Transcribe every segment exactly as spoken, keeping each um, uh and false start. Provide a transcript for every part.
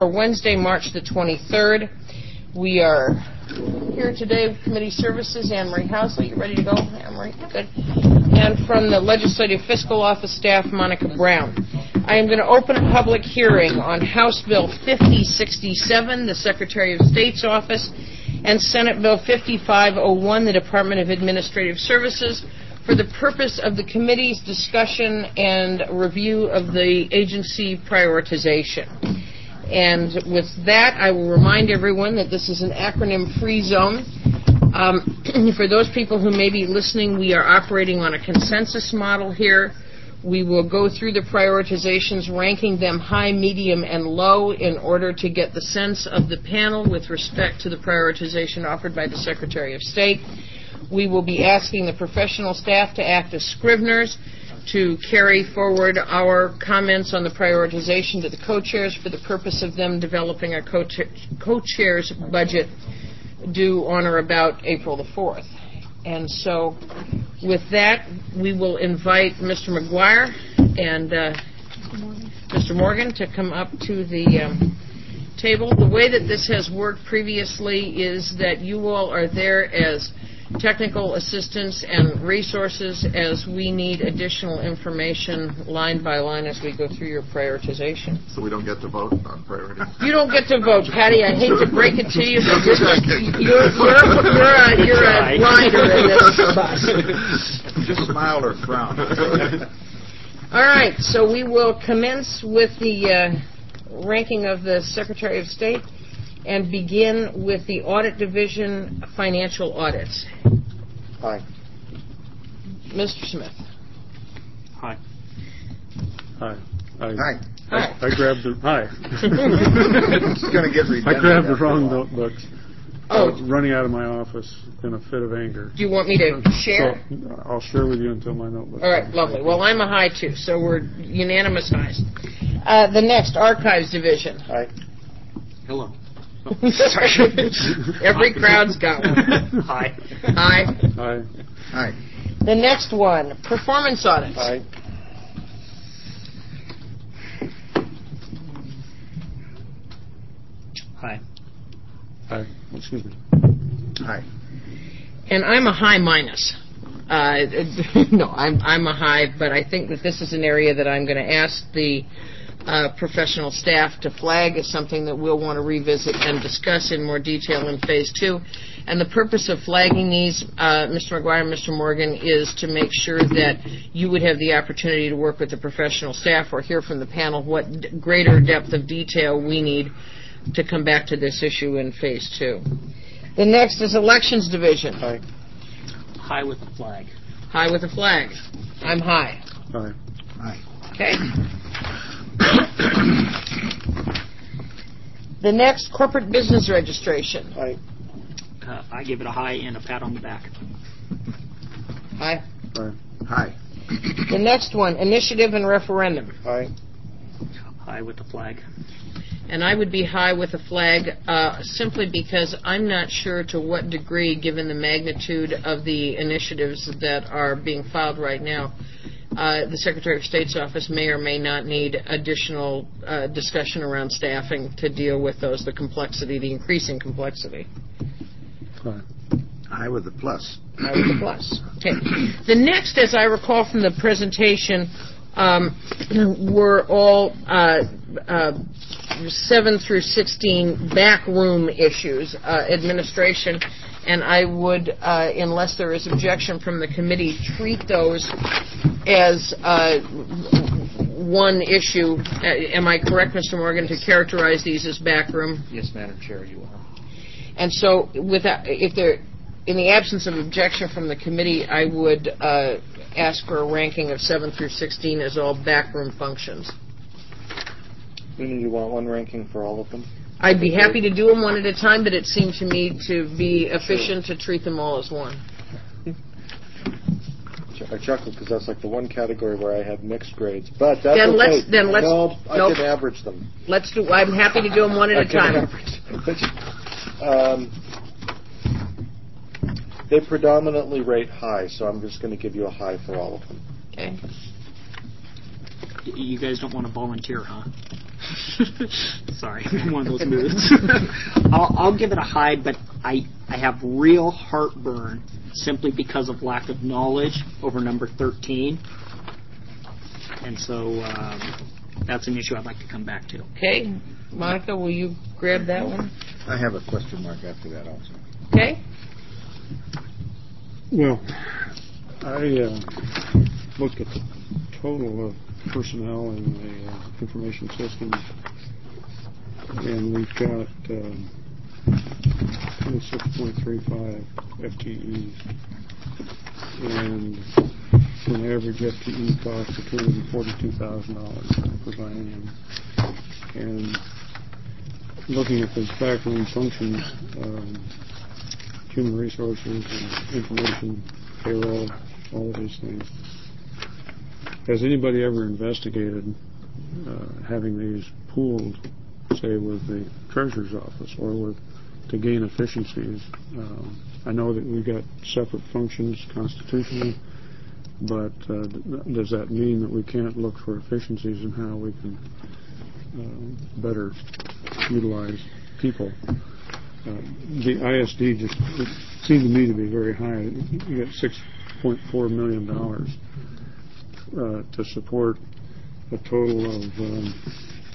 For Wednesday, March the twenty-third, we are here today with Committee Services, Anne Marie Housley. You ready to go, Anne Marie? Good. And from the Legislative Fiscal Office staff, Monica Brown. I am going to open a public hearing on House Bill fifty sixty-seven, the Secretary of State's Office, and Senate Bill fifty-five oh one, the Department of Administrative Services, for the purpose of the committee's discussion and review of the agency prioritization. And with that, I will remind everyone that this is an acronym-free zone. Um, for those people who may be listening, we are operating on a consensus model here. We will go through the prioritizations, ranking them high, medium, and low in order to get the sense of the panel with respect to the prioritization offered by the Secretary of State. We will be asking the professional staff to act as scriveners to carry forward our comments on the prioritization to the co-chairs for the purpose of them developing a co-chair's budget due on or about April the fourth. And so with that, we will invite Mister McGuire and uh, Mister Morgan to come up to the um, table. The way that this has worked previously is that you all are there as technical assistance and resources as we need additional information line by line as we go through your prioritization. So we don't get to vote on priorities? You don't get to vote, Patty. I hate to break it to you, but this is, you're, you're, you're, a, you're a rider in this bus. Just smile or frown. All right, so we will commence with the uh, ranking of the Secretary of State and begin with the Audit Division financial audits. Hi. Mister Smith. Hi. Hi. I, Hi. I, I grabbed the hi. It's going to get redundant. I grabbed the wrong notebooks. Oh. I was running out of my office in a fit of anger. Do you want me to share? So I'll share with you until my notebook. All right, lovely. Well, I'm a high too, so we're unanimous highs. Uh, the next, Archives Division. Hi. Hello. Every crowd's got one. Hi. Hi. Hi. Hi. The next one, Performance Audits. Hi. Hi. Hi. Excuse me. Hi. And I'm a high minus. Uh, no, I'm I'm a high, but I think that this is an area that I'm going to ask the uh, professional staff to flag as something that we'll want to revisit and discuss in more detail in phase two. And the purpose of flagging these, uh, Mister McGuire and Mister Morgan, is to make sure that you would have the opportunity to work with the professional staff or hear from the panel what d- greater depth of detail we need to come back to this issue in phase two. The next is Elections Division. Hi. High with the flag. High with a flag. I'm high. Hi. Hi. Okay. The next, Corporate Business Registration. Hi. Uh, I give it a high and a pat on the back. Hi. Hi. Hi. The next one, Initiative and Referendum. Hi. High with the flag. And I would be high with a flag uh, simply because I'm not sure to what degree, given the magnitude of the initiatives that are being filed right now, uh, the Secretary of State's office may or may not need additional uh, discussion around staffing to deal with those, the complexity, the increasing complexity. Hi. Hi with a plus. High with a plus. Okay. The next, as I recall from the presentation, um, were all uh, uh, seven through sixteen backroom issues, uh, administration, and I would, uh, unless there is objection from the committee, treat those as uh, one issue. Uh, am I correct, Mister Morgan, to characterize these as backroom? Yes, Madam Chair, you are. And so, without, if there, in the absence of objection from the committee, I would uh, ask for a ranking of seven through sixteen as all backroom functions. You want one ranking for all of them? I'd be happy to do them one at a time, but it seemed to me to be efficient to treat them all as one. I chuckled because that's like the one category where I had mixed grades, but that's Then okay. let's- then let's- no, I nope. can average them. Let's do. I'm happy to do them one at I a can time. average them. um, they predominantly rate high, so I'm just going to give you a high for all of them. Okay. Y- You guys don't want to volunteer, huh? Sorry, one of those moods. I'll, I'll give it a high, but I, I have real heartburn simply because of lack of knowledge over number thirteen. And so um, that's an issue I'd like to come back to. Okay. Monica, will you grab that one? I have a question mark after that also. Okay. Well, I uh, looked at the total of personnel in the uh, information systems, and we've got um, twenty-six point three five F T Es, and an average F T E cost of two hundred forty-two thousand dollars per biennium. And looking at those backroom functions, um, human resources and information, payroll, all of these things, has anybody ever investigated uh, having these pooled, say, with the treasurer's office or with to gain efficiencies? Um, I know that we've got separate functions constitutionally, but uh, th- does that mean that we can't look for efficiencies in how we can uh, better utilize people? Uh, the I S D just it seemed to me to be very high. You got six point four million dollars uh, to support a total of um,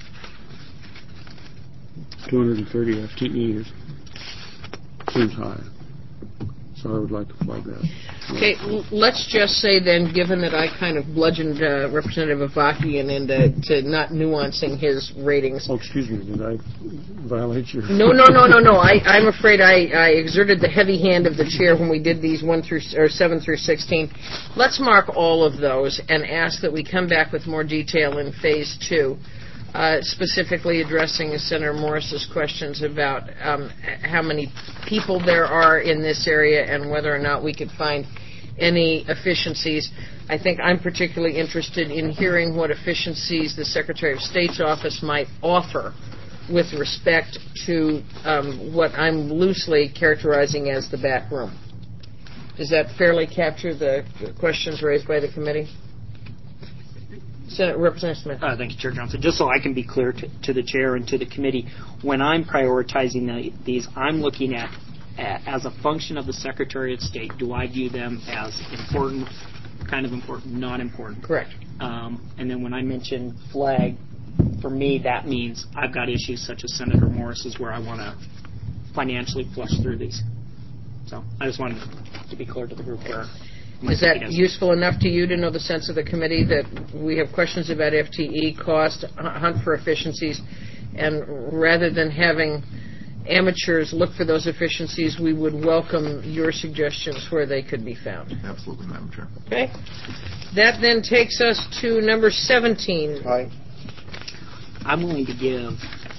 two hundred thirty F T Es. Seems high. So I would like to flag that. Okay, l- let's just say then, given that I kind of bludgeoned uh, Representative Avakian into to not nuancing his ratings. Oh, excuse me, did I violate your... No, no, no, no, no. I, I'm afraid I, I exerted the heavy hand of the chair when we did these one through or seven through sixteen. Let's mark all of those and ask that we come back with more detail in phase two. Uh, specifically addressing Senator Morris's questions about um, how many people there are in this area and whether or not we could find any efficiencies. I think I'm particularly interested in hearing what efficiencies the Secretary of State's office might offer with respect to um, what I'm loosely characterizing as the back room. Does that fairly capture the questions raised by the committee? Senator Representative Smith. Uh, thank you, Chair Johnson. Just so I can be clear to, to the chair and to the committee, when I'm prioritizing the, these, I'm looking at, at, as a function of the Secretary of State, do I view them as important, kind of important, not important? Correct. Um, and then when I mention flag, for me, that means I've got issues such as Senator Morris's where I want to financially flush through these. So I just wanted to be clear to the group where. Is that useful enough to you to know the sense of the committee that we have questions about F T E cost, hunt for efficiencies, and rather than having amateurs look for those efficiencies, we would welcome your suggestions where they could be found? Absolutely, Madam Chair. Okay. That then takes us to number seventeen. Aye. I'm willing to give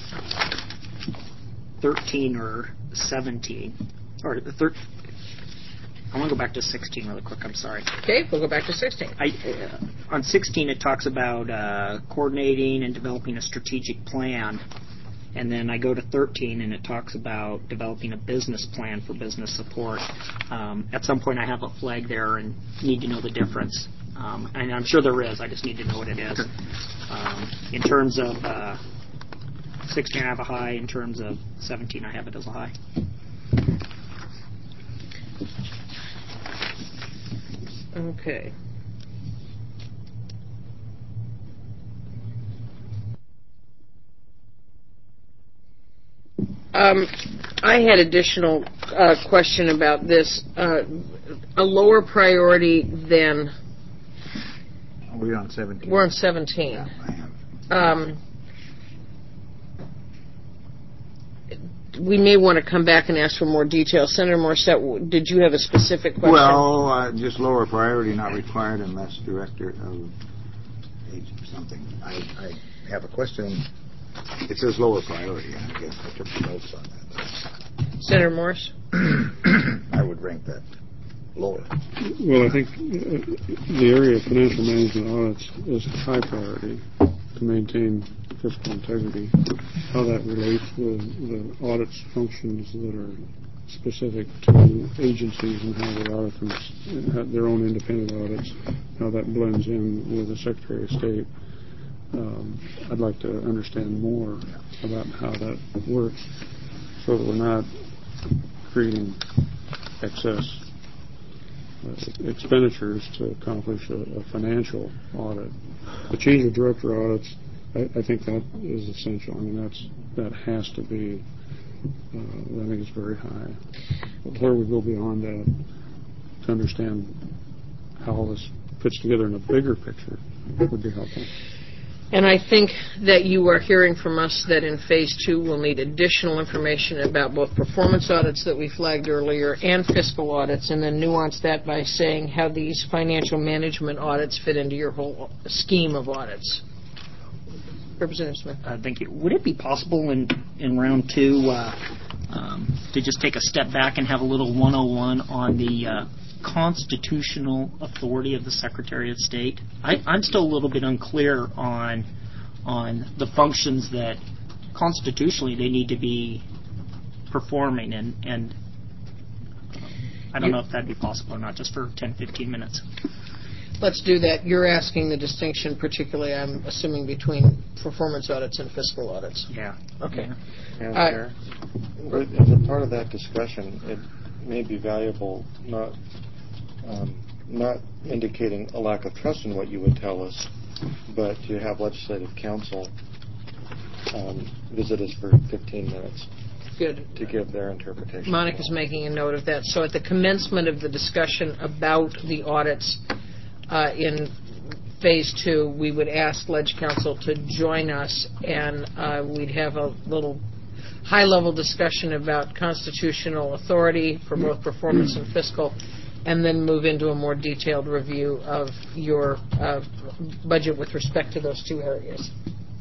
thirteen or seventeen, or the thir- I want to go back to sixteen really quick. I'm sorry. Okay, we'll go back to sixteen. I, uh, on sixteen, it talks about uh, coordinating and developing a strategic plan. And then I go to thirteen, and it talks about developing a business plan for business support. Um, at some point, I have a flag there and need to know the difference. Um, and I'm sure there is. I just need to know what it is. Um, in terms of uh, sixteen, I have a high. In terms of seventeen, I have it as a high. Okay. Um, I had additional uh, question about this. Uh, a lower priority than We're on seventeen. we're on seventeen. Yeah, I am. Um, we may want to come back and ask for more detail. Senator Morissette, did you have a specific question? Well, uh, just lower priority, not required unless director of age or something. I, I have a question. It says lower priority, and I guess I took the notes on that. Senator Morris? I would rank that lower. Well, I think uh, the area of financial management audits is high priority to maintain fiscal integrity. How that relates with the audits functions that are specific to agencies and how they audit them, have their own independent audits, how that blends in with the Secretary of State. um, I'd like to understand more about how that works so that we're not creating excess uh, expenditures to accomplish a, a financial audit. The change of director audits, I, I think that is essential. I mean, that's that has to be, uh, I think it's very high. Where we go beyond that to understand how all this fits together in a bigger picture would be helpful. And I think that you are hearing from us that in phase two we'll need additional information about both performance audits that we flagged earlier and fiscal audits, and then nuance that by saying how these financial management audits fit into your whole scheme of audits. Representative Smith. Uh, thank you. Would it be possible in, in round two uh, um, to just take a step back and have a little one oh one on the uh, constitutional authority of the Secretary of State? I, I'm still a little bit unclear on on the functions that constitutionally they need to be performing, and, and I don't know if that'd be possible or not, just for ten, fifteen minutes. Let's do that. You're asking the distinction, particularly, I'm assuming, between performance audits and fiscal audits. Yeah. Okay. Madam Uh, Chair, but as a part of that discussion, it may be valuable not um, not indicating a lack of trust in what you would tell us, but to have legislative counsel um, visit us for fifteen minutes Good. to give their interpretation. Monica's making a note of that. So at the commencement of the discussion about the audits uh, in phase two, we would ask Ledge Council to join us, and uh, we'd have a little high-level discussion about constitutional authority for both performance and fiscal, and then move into a more detailed review of your uh, budget with respect to those two areas.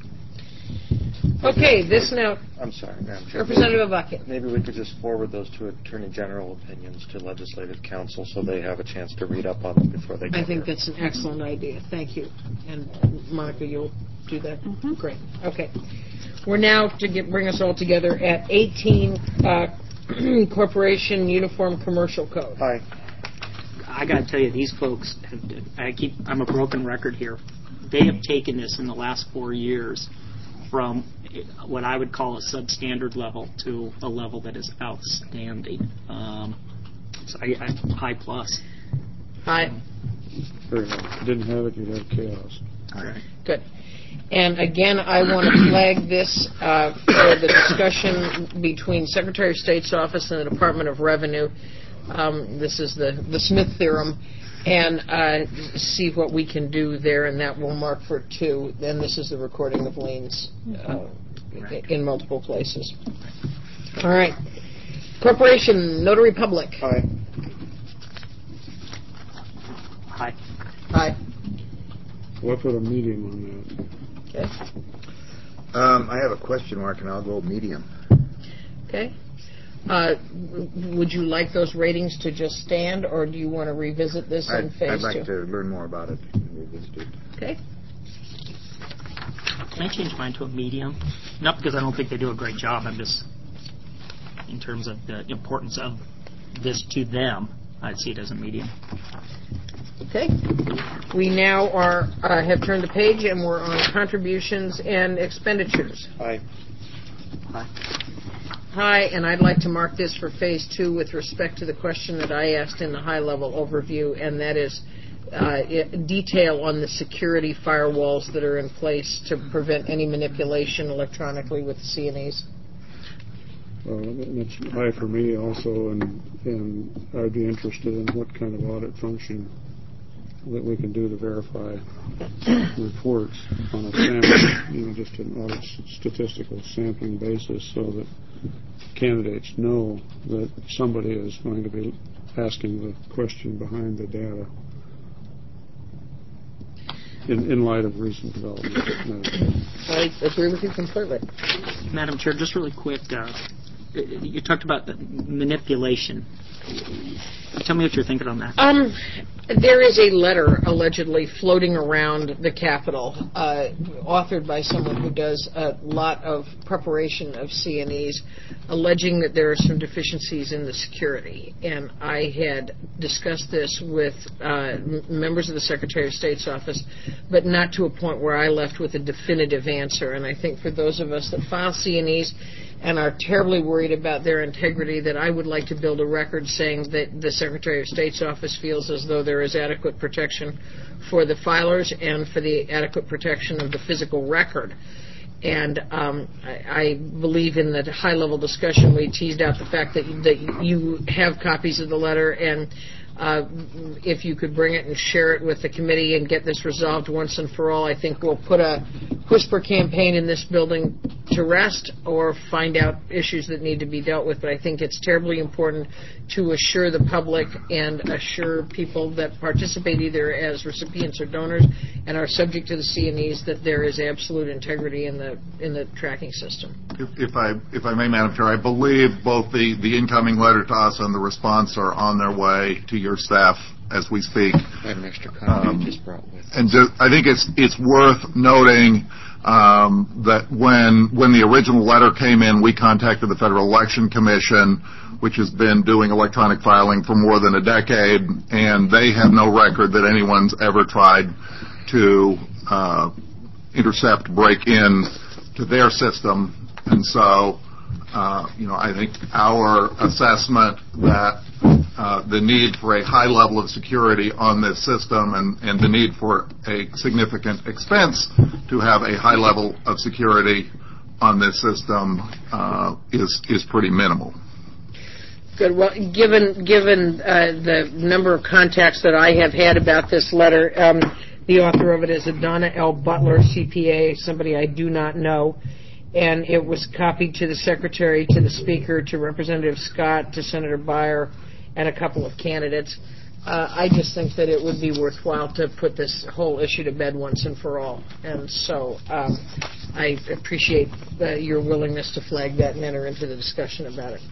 Okay, this now... I'm sorry, Madam Chair. Representative Bucket. Maybe we could just forward those two Attorney General opinions to Legislative Council so they have a chance to read up on them before they get I think here. that's an excellent idea. Thank you. And Monica, you'll do that? Mm-hmm. Great. Okay. We're now to get, bring us all together at eighteen, uh, Corporation Uniform Commercial Code. Hi. I got to tell you, these folks, have, I keep, I'm a broken record here. They have taken this in the last four years from what I would call a substandard level to a level that is outstanding. Um, so I, I high plus. Hi. Very well. If you didn't have it, you'd have chaos. Hi. Good. And again, I want to flag this uh, for the discussion between Secretary of State's office and the Department of Revenue. Um, this is the, the Smith theorem. And uh, see what we can do there, and that will mark for two. Then this is the recording of liens uh, in multiple places. All right. Corporation Notary Public. Hi. Hi. Hi. We'll put a medium on that. Okay. Um, I have a question mark, and I'll go medium. Okay. Uh, would you like those ratings to just stand, or do you want to revisit this in I'd, phase I'd like two? to learn more about it. and revisit it. Okay. Can I change mine to a medium? Not because I don't think they do a great job. I'm just, in terms of the importance of this to them, I'd see it as a medium. Okay. We now are uh, have turned the page, and we're on contributions and expenditures. Hi. Hi. Hi, and I'd like to mark this for phase two with respect to the question that I asked in the high-level overview, and that is uh, detail on the security firewalls that are in place to prevent any manipulation electronically with C N Es. Well, that's high for me also, and, and I'd be interested in what kind of audit function that we can do to verify reports on a sample, you know, just an audit statistical sampling basis so that candidates know that somebody is going to be asking the question behind the data in, in light of recent developments. I agree with you completely. Madam Chair, just really quick, uh, you talked about the manipulation. Tell me what you're thinking on that. Um, there is a letter allegedly floating around the Capitol, uh, authored by someone who does a lot of preparation of C N Es, alleging that there are some deficiencies in the security. And I had discussed this with uh, m- members of the Secretary of State's office, but not to a point where I left with a definitive answer. And I think for those of us that file C N Es and are terribly worried about their integrity, that I would like to build a record saying that the Secretary of State's office feels as though there is adequate protection for the filers and for the adequate protection of the physical record. And um, I, I believe in the high-level discussion we teased out the fact that, that you have copies of the letter, and uh, if you could bring it and share it with the committee and get this resolved once and for all, I think we'll put a whisper campaign in this building to rest or find out issues that need to be dealt with. But I think it's terribly important to assure the public and assure people that participate either as recipients or donors and are subject to the C N Es that there is absolute integrity in the in the tracking system. If, if I if I may, Madam Chair, I believe both the, the incoming letter to us and the response are on their way to your staff as we speak. I have an extra copy Um, I just brought with. And just, I think it's it's worth noting um, that when when the original letter came in, we contacted the Federal Election Commission, which has been doing electronic filing for more than a decade, and they have no record that anyone's ever tried to uh, intercept, break in to their system. And so, uh, you know, I think our assessment that uh, the need for a high level of security on this system and, and the need for a significant expense to have a high level of security on this system uh, is is pretty minimal. Good. Well, given given uh, the number of contacts that I have had about this letter, um, the author of it is Donna L. Butler, C P A, somebody I do not know, and it was copied to the Secretary, to the Speaker, to Representative Scott, to Senator Beyer, and a couple of candidates. Uh, I just think that it would be worthwhile to put this whole issue to bed once and for all. And so um, I appreciate uh, your willingness to flag that and enter into the discussion about it.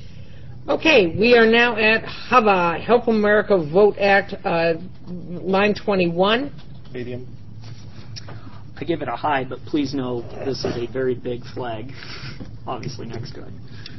Okay, we are now at H A V A, Help America Vote Act, uh, line twenty-one. Medium. I give it a high, but please know this is a very big flag, obviously next to it.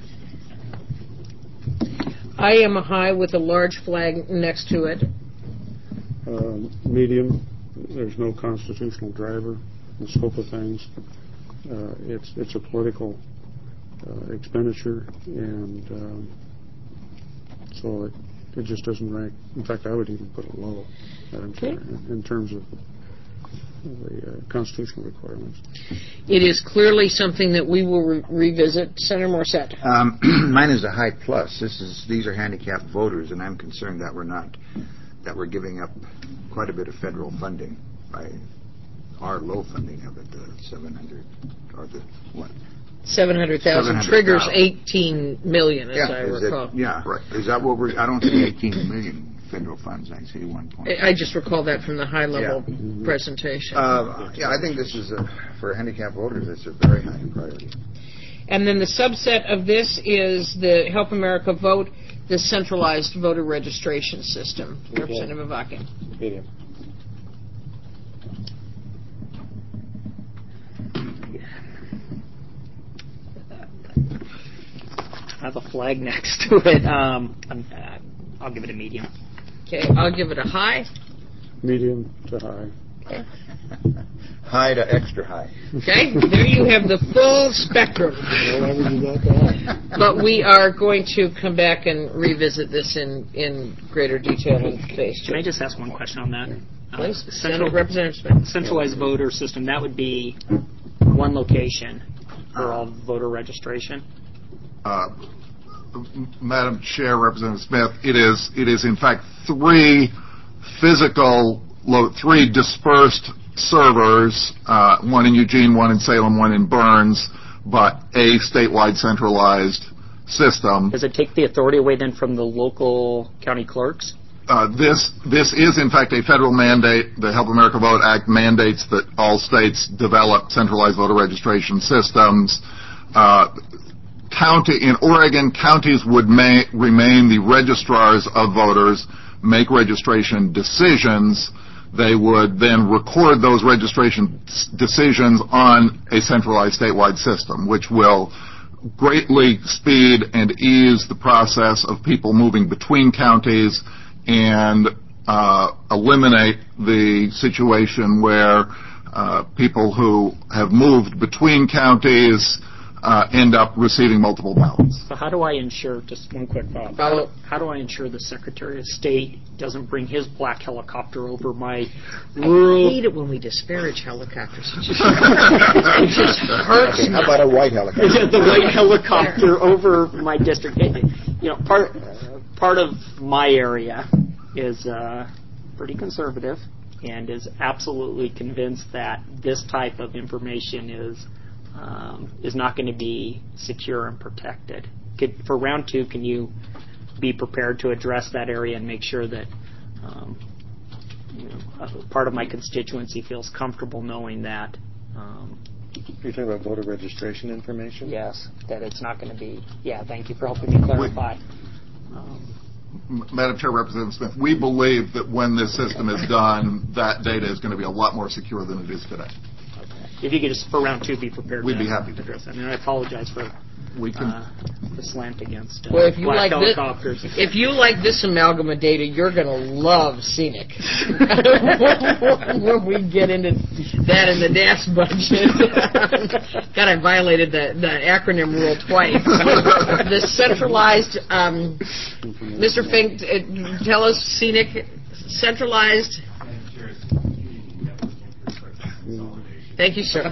I am a high with a large flag next to it. Uh, medium, there's no constitutional driver in the scope of things. Uh, it's it's a political uh, expenditure, and um, so it, it just doesn't rank. In fact, I would even put it low, Madam Chair, in, in terms of the uh, constitutional requirements. It is clearly something that we will re- revisit. Senator Morissette. Um, mine is a high plus. This is these are handicapped voters, and I'm concerned that we're not that we're giving up quite a bit of federal funding by our low funding of it, the seven hundred or the what? seven hundred thousand triggers eighteen million, as yeah, I is recall. It, yeah, right. Is that what we're? I don't see eighteen million federal funds. I see one point. I just recall that from the high-level Yeah. presentation. Uh, yeah, I think this is a, for handicapped voters. It's a very high priority. And then the subset of this is the Help America Vote, the centralized voter registration system. Okay. Representative Avakian. Medium. I have a flag next to it. Um, I'm, uh, I'll give it a medium. Okay, I'll give it a high. Medium to high. Okay. High to extra high. Okay, there you have the full spectrum. Whatever you got to high. But we are going to come back and revisit this in, in greater detail in phase two. Can I just ask one question on that? Please. Uh, central, Representative Smith. centralized voter system, that would be one location for all voter registration? Uh, M- Madam Chair, Representative Smith, it is it is in fact three physical, lo- three dispersed servers, uh, one in Eugene, one in Salem, one in Burns, but a statewide centralized system. Does it take the authority away then from the local county clerks? Uh, this this is in fact a federal mandate. The Help America Vote Act mandates that all states develop centralized voter registration systems. Uh, county in Oregon, counties would may, remain the registrars of voters, make registration decisions. They would then record those registration decisions on a centralized statewide system, which will greatly speed and ease the process of people moving between counties and uh, eliminate the situation where uh, people who have moved between counties uh, end up receiving multiple ballots. So how do I ensure, just one quick thought, how do, how do I ensure the Secretary of State doesn't bring his black helicopter over my rural... I hate it when we disparage helicopters. It just, it just hurts Okay, me. how about a white helicopter? the white helicopter over my district. It, you know, part, part of my area is uh, pretty conservative and is absolutely convinced that this type of information is Um, is not going to be secure and protected. Could, for round two, can you be prepared to address that area and make sure that um, you know, a part of my constituency feels comfortable knowing that? Um, You're talking about voter registration information? yes, that it's not going to be. Yeah, thank you for helping me clarify. Um, Madam Chair, Representative Smith, we believe that when this system is done, that data is going to be a lot more secure than it is today. If you could just, for round two, be prepared We'd to be happy to address that. And I apologize for We can. uh, the slant against uh, Well, if you black like this, helicopters. if you like this amalgam of data, you're going to love Scenic. When we get into that in the D A S budget, God, I violated the, the acronym rule twice. The centralized, um, Mister Fink, uh, tell us, Scenic, centralized. Thank you, sir.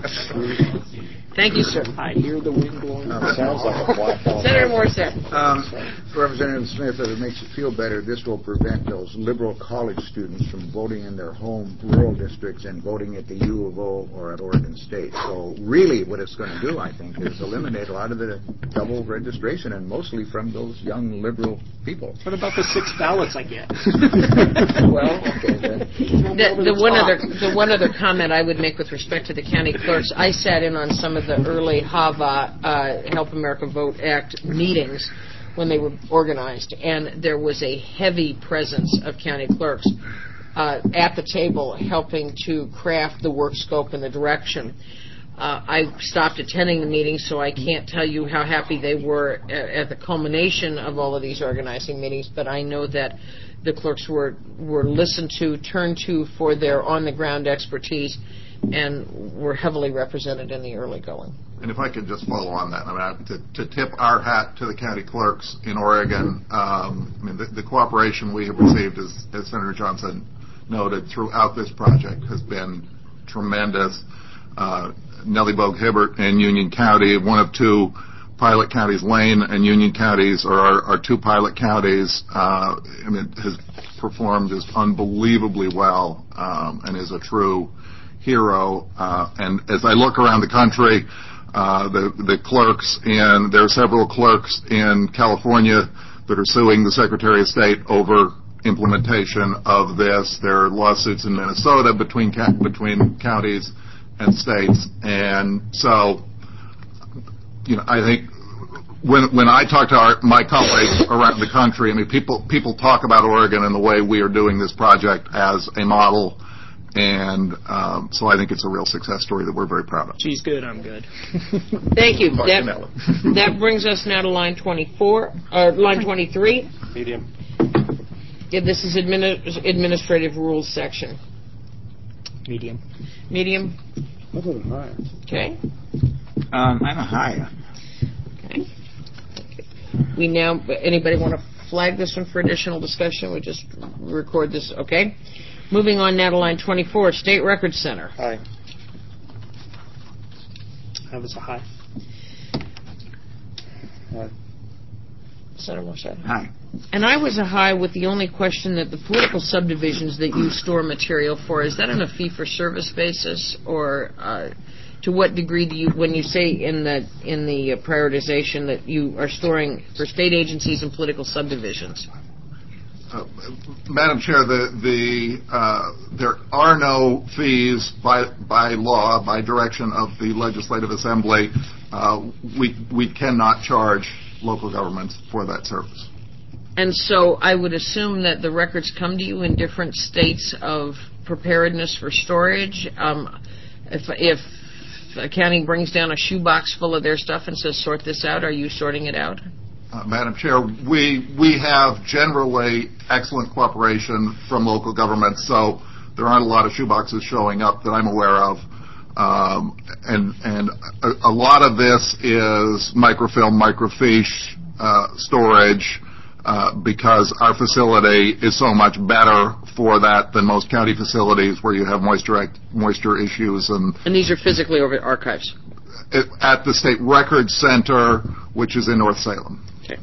Thank you, sir. I hear the wind blowing. Um, sounds like a black Senator Morissette. Um, Representative Smith, if it makes you feel better, this will prevent those liberal college students from voting in their home rural districts and voting at the U of O or at Oregon State. So really what it's going to do, I think, is eliminate a lot of the double registration, and mostly from those young liberal people. What about the six ballots I get? Well, okay, then. The, the one other the one other comment I would make with respect to the county clerks, I sat in on some of the early HAVA, uh, Help America Vote Act meetings when they were organized, and there was a heavy presence of county clerks uh, at the table helping to craft the work scope and the direction. Uh, I stopped attending the meetings, so I can't tell you how happy they were at, at the culmination of all of these organizing meetings, but I know that the clerks were, were listened to, turned to for their on-the-ground expertise, and were heavily represented in the early going. And if I could just follow on that, I mean, to, to tip our hat to the county clerks in Oregon, um, I mean, the, the cooperation we have received, as, as Senator Johnson noted, throughout this project has been tremendous. Uh, Nellie Bogue Hibbert in Union County, one of two pilot counties, Lane and Union counties, are our, our two pilot counties. Uh, I mean, has performed just unbelievably well, um, and is a true hero. Uh, and as I look around the country, uh, the, the clerks, and there are several clerks in California that are suing the Secretary of State over implementation of this. There are lawsuits in Minnesota between between counties and states. And so, you know, I think when when I talk to our, my colleagues around the country, I mean, people people talk about Oregon and the way we are doing this project as a model. And um, so I think it's a real success story that we're very proud of. She's good, I'm good. Thank you. That, that brings us now to line twenty-four, or line twenty-three. Medium. Yeah, this is admini- administrative rules section. Medium. Medium. What about high? Okay. Um, I'm a high. Okay. We now, anybody want to flag this one for additional discussion? We just record this. Okay. Moving on now to line twenty-four, State Record Center. High. That was a high. High. Senator Morissette. High. And I was a high with the only question that the political subdivisions that you store material for, is that on a fee-for-service basis, or uh, to what degree do you, when you say in the in the prioritization that you are storing for state agencies and political subdivisions? Uh, Madam Chair, the, the, uh, there are no fees by, by law, by direction of the Legislative Assembly uh, we we cannot charge local governments for that service. And so I would assume that the records come to you in different states of preparedness for storage. Um, if, if a county brings down a shoebox full of their stuff and says, sort this out, are you sorting it out? Uh, Madam Chair, we we have generally excellent cooperation from local governments, so there aren't a lot of shoeboxes showing up that I'm aware of. Um, and and a, a lot of this is microfilm, microfiche uh, storage, uh, because our facility is so much better for that than most county facilities where you have moisture moisture issues. And, and these are physically over at archives? It, at the State Records Center, which is in North Salem. Okay.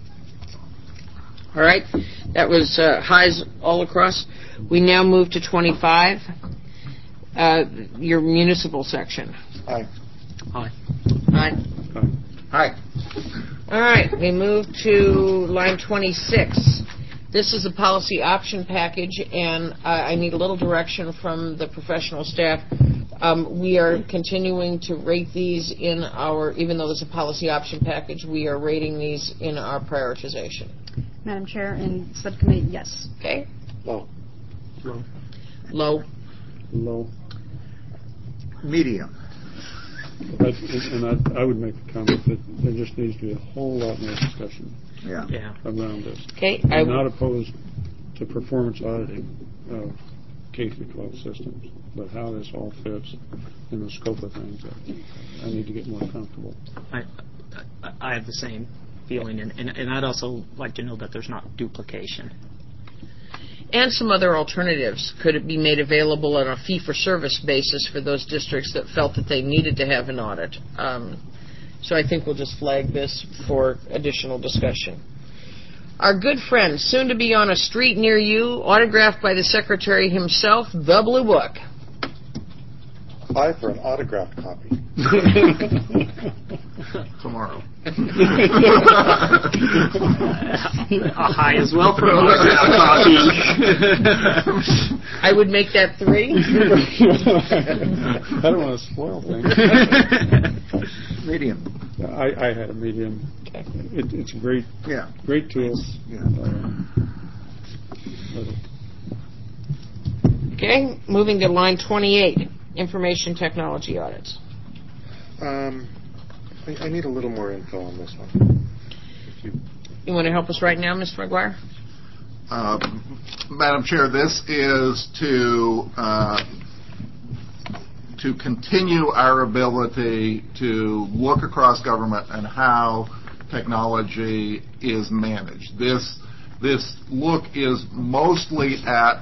All right. That was uh, highs all across. We now move to twenty-five. Uh, your municipal section. Aye. Aye. Aye. Hi. All right, we move to line twenty-six. This is a policy option package, and uh, I need a little direction from the professional staff. Um, we are continuing to rate these in our, even though there's a policy option package, we are rating these in our prioritization. Madam Chair and subcommittee, yes. Okay? Low. Low. Low. Low. Medium. But, and I, I would make the comment that there just needs to be a whole lot more discussion Yeah. Yeah. around this. Okay. I'm I, not opposed to performance auditing of K through twelve systems, but how this all fits in the scope of things, I, I need to get more comfortable. I, I, I have the same feeling, and, and, and I'd also like to know that there's not duplication. and some other alternatives. Could it be made available on a fee-for-service basis for those districts that felt that they needed to have an audit? Um, so I think we'll just flag this for additional discussion. Our good friend, soon to be on a street near you, autographed by the Secretary himself, the Blue Book. Apply for an autographed copy. Tomorrow. A high as well for an autographed copy. I would make that three. I don't want to spoil things. Medium. I, I had a medium. It, it's a great, Yeah. great tool. Yeah. Uh, Okay, moving to line twenty-eight, information technology audits. Um, I, I need a little more info on this one. If you, You want to help us right now, Mister McGuire? Uh, Madam Chair, this is to uh, to continue our ability to look across government and how technology is managed. This this look is mostly at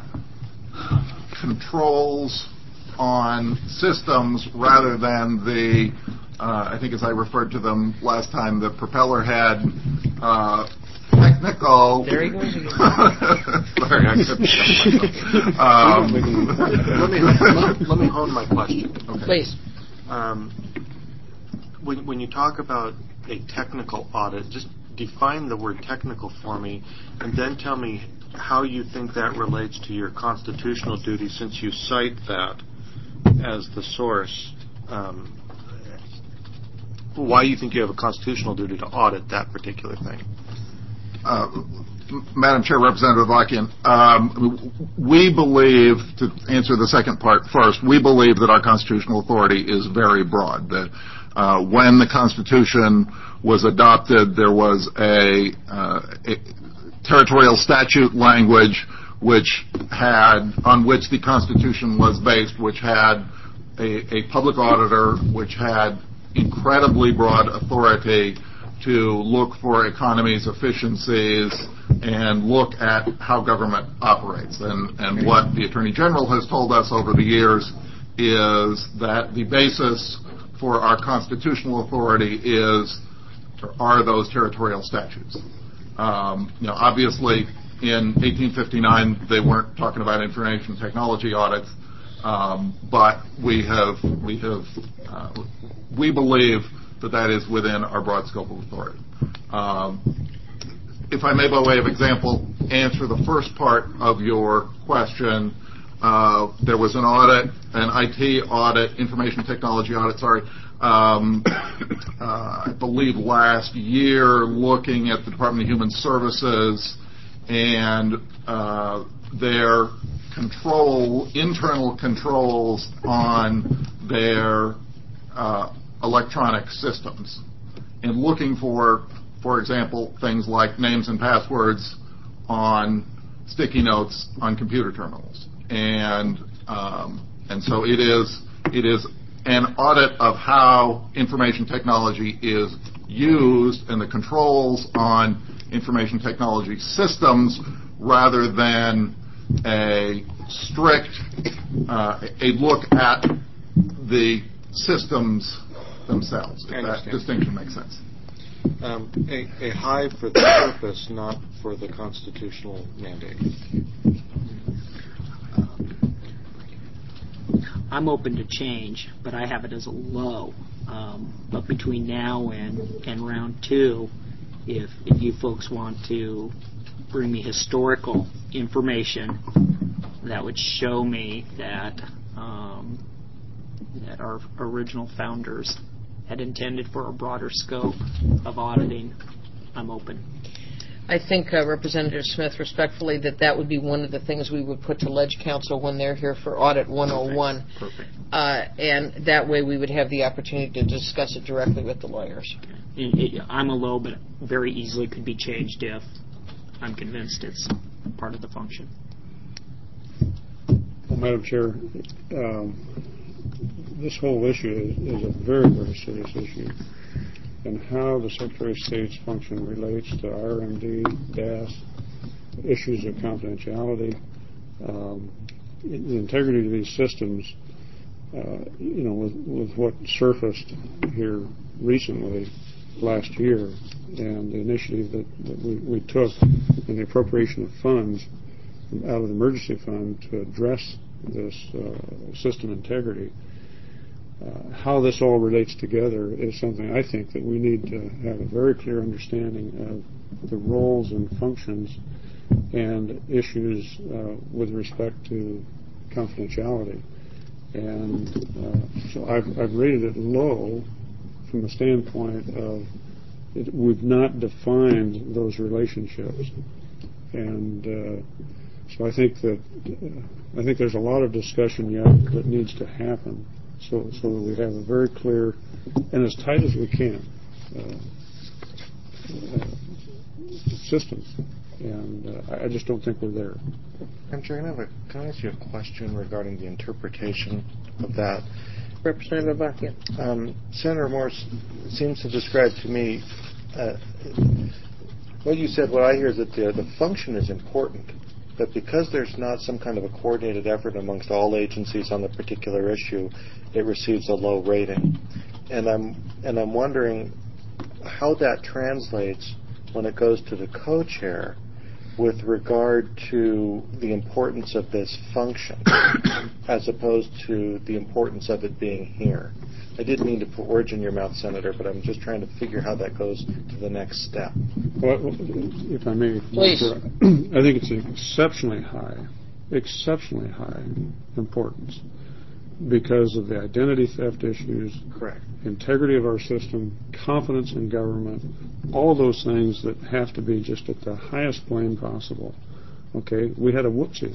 controls on systems rather than the, uh, I think as I referred to them last time, the propeller head uh, technical. There he goes again. Sorry, I couldn't. um, let me let, let me hone my question. okay. Please. Um, when when you talk about a technical audit, just define the word technical for me, and then tell me how you think that relates to your constitutional duty, since you cite that as the source. Um, why you think you have a constitutional duty to audit that particular thing? Uh, Madam Chair, Representative Lockian, um, we believe, to answer the second part first, we believe that our constitutional authority is very broad. That uh, when the Constitution was adopted, there was a, uh, a territorial statute language which had, on which the Constitution was based, which had a, a public auditor, which had incredibly broad authority to look for economies, efficiencies, and look at how government operates. And, and what the Attorney General has told us over the years is that the basis for our constitutional authority is are those territorial statutes. Um, you know, obviously, in eighteen fifty-nine, they weren't talking about information technology audits, um, but we have we have uh, we believe that that is within our broad scope of authority. Um, if I may, by way of example, answer the first part of your question. Uh, there was an audit, an I T audit, information technology audit, sorry, um, uh, I believe last year, looking at the Department of Human Services and uh, their control, internal controls on their uh, electronic systems, and looking for, for example, things like names and passwords on sticky notes on computer terminals. And um, and so it is it is an audit of how information technology is used and the controls on information technology systems, rather than a strict uh, a look at the systems themselves, if that distinction makes sense. Um, a, a hive for the purpose, not for the constitutional mandate. I'm open to change, but I have it as a low. Um, but between now and, and round two, if if you folks want to bring me historical information that would show me that um, that our original founders had intended for a broader scope of auditing, I'm open. I think, uh, Representative Smith, respectfully, that that would be one of the things we would put to Ledge Council when they're here for Audit one oh one. Perfect. Uh, and that way we would have the opportunity to discuss it directly with the lawyers. It, it, I'm a low, but very easily could be changed if I'm convinced it's part of the function. Well, Madam Chair, um, this whole issue is, is a very, very serious issue. And how the Secretary of State's function relates to R M D, D A S, issues of confidentiality, um, the integrity of these systems, uh, you know, with, with what surfaced here recently last year and the initiative that, that we, we took in the appropriation of funds out of the emergency fund to address this uh, system integrity. Uh, how this all relates together is something I think that we need to have a very clear understanding of the roles and functions and issues uh, with respect to confidentiality. And uh, so I've, I've rated it low from the standpoint of it, we've not defined those relationships. And uh, so I think that uh, I think there's a lot of discussion yet that needs to happen. So, so that we have a very clear and as tight as we can uh, uh, system. And uh, I just don't think we're there. I'm sure. Can I, have a, can I ask you a question regarding the interpretation of that? Representative Bachia. Um, Senator Morse seems to describe to me uh, what you said. What I hear is that the, the function is important, but because there's not some kind of a coordinated effort amongst all agencies on the particular issue, it receives a low rating. And I'm and I'm wondering how that translates when it goes to the co-chair with regard to the importance of this function as opposed to the importance of it being here. I didn't mean to put words in your mouth, Senator, but I'm just trying to figure how that goes to the next step. Well, if I may, Please. I think it's exceptionally high, exceptionally high importance because of the identity theft issues, Correct. integrity of our system, confidence in government, all those things that have to be just at the highest plane possible. Okay, we had a whoopsie.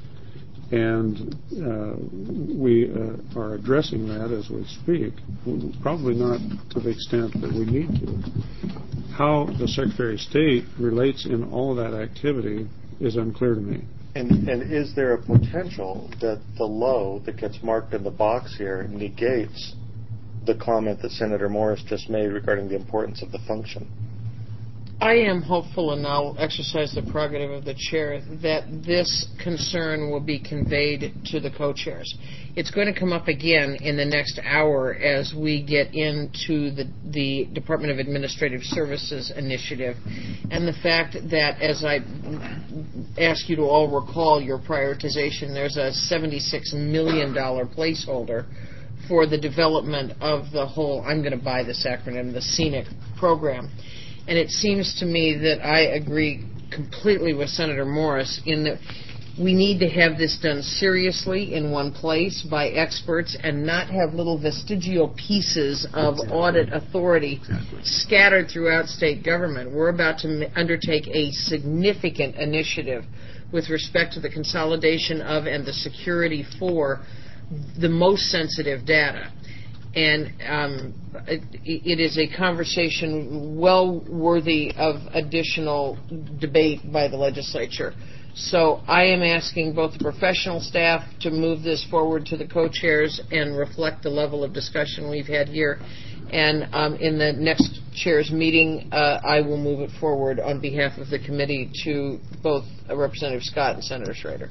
And uh, we uh, are addressing that as we speak, probably not to the extent that we need to. How the Secretary of State relates in all of that activity is unclear to me. And, and is there a potential that the low that gets marked in the box here negates the comment that Senator Morris just made regarding the importance of the function? I am hopeful, and I'll exercise the prerogative of the chair, that this concern will be conveyed to the co-chairs. It's going to come up again in the next hour as we get into the, the Department of Administrative Services initiative, and the fact that, as I ask you to all recall your prioritization, there's a seventy-six million dollars placeholder for the development of the whole, I'm going to buy this acronym, the scenic program. And it seems to me that I agree completely with Senator Morris in that we need to have this done seriously in one place by experts and not have little vestigial pieces of exactly. audit authority exactly. scattered throughout state government. We're about to m- undertake a significant initiative with respect to the consolidation of and the security for the most sensitive data. And um, it, it is a conversation well worthy of additional debate by the legislature. So I am asking both the professional staff to move this forward to the co-chairs and reflect the level of discussion we've had here. And um, in the next chair's meeting, uh, I will move it forward on behalf of the committee to both uh, Representative Scott and Senator Schrader.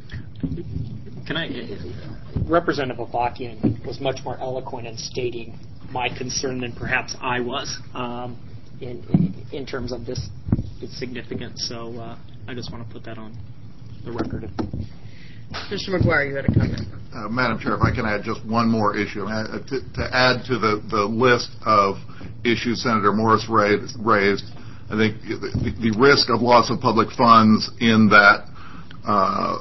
Can I? Representative Avakian was much more eloquent in stating my concern than perhaps I was um, in, in in terms of this its significance. So uh, I just want to put that on the record. Mister McGuire, you had a comment. Uh, Madam Chair, if I can add just one more issue. I mean, uh, to, to add to the, the list of issues Senator Morris raised, raised I think the, the risk of loss of public funds in that uh,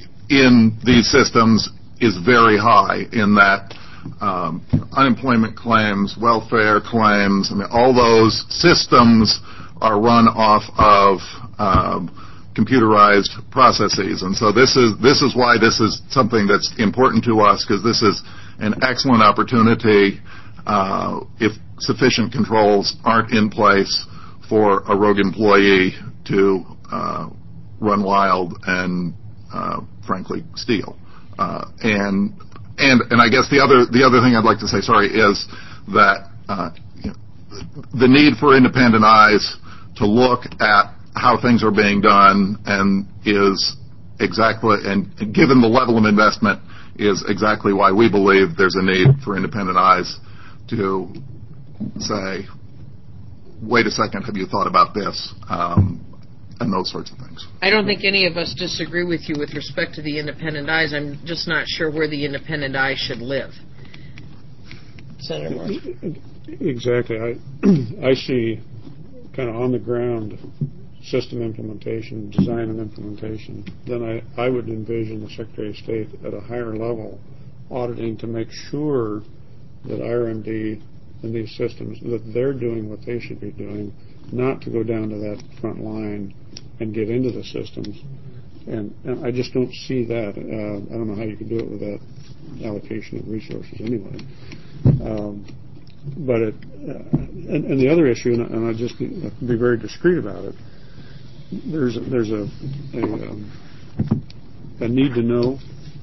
in these systems is very high in that um, unemployment claims, welfare claims, I mean, all those systems are run off of um, computerized processes. And so this is this is why this is something that's important to us, because this is an excellent opportunity uh, if sufficient controls aren't in place for a rogue employee to uh, run wild and, uh, frankly, steal. Uh, and and and I guess the other the other thing I'd like to say, sorry, is that uh, you know, the need for independent eyes to look at how things are being done and is exactly and given the level of investment is exactly why we believe there's a need for independent eyes to say, wait a second, have you thought about this? Um, and those sorts of things. I don't think any of us disagree with you with respect to the independent eyes. I'm just not sure where the independent eye should live. Senator Morris. Exactly. I I see kind of on the ground system implementation, design and implementation. Then I, I would envision the Secretary of State at a higher level auditing to make sure that I R M D and these systems, that they're doing what they should be doing, not to go down to that front line and get into the systems. And, and I just don't see that. Uh, I don't know how you could do it with that allocation of resources anyway. Um, but it, uh, and, and the other issue, and, and I'll just be, be very discreet about it, there's a, there's a, a, um, a need to know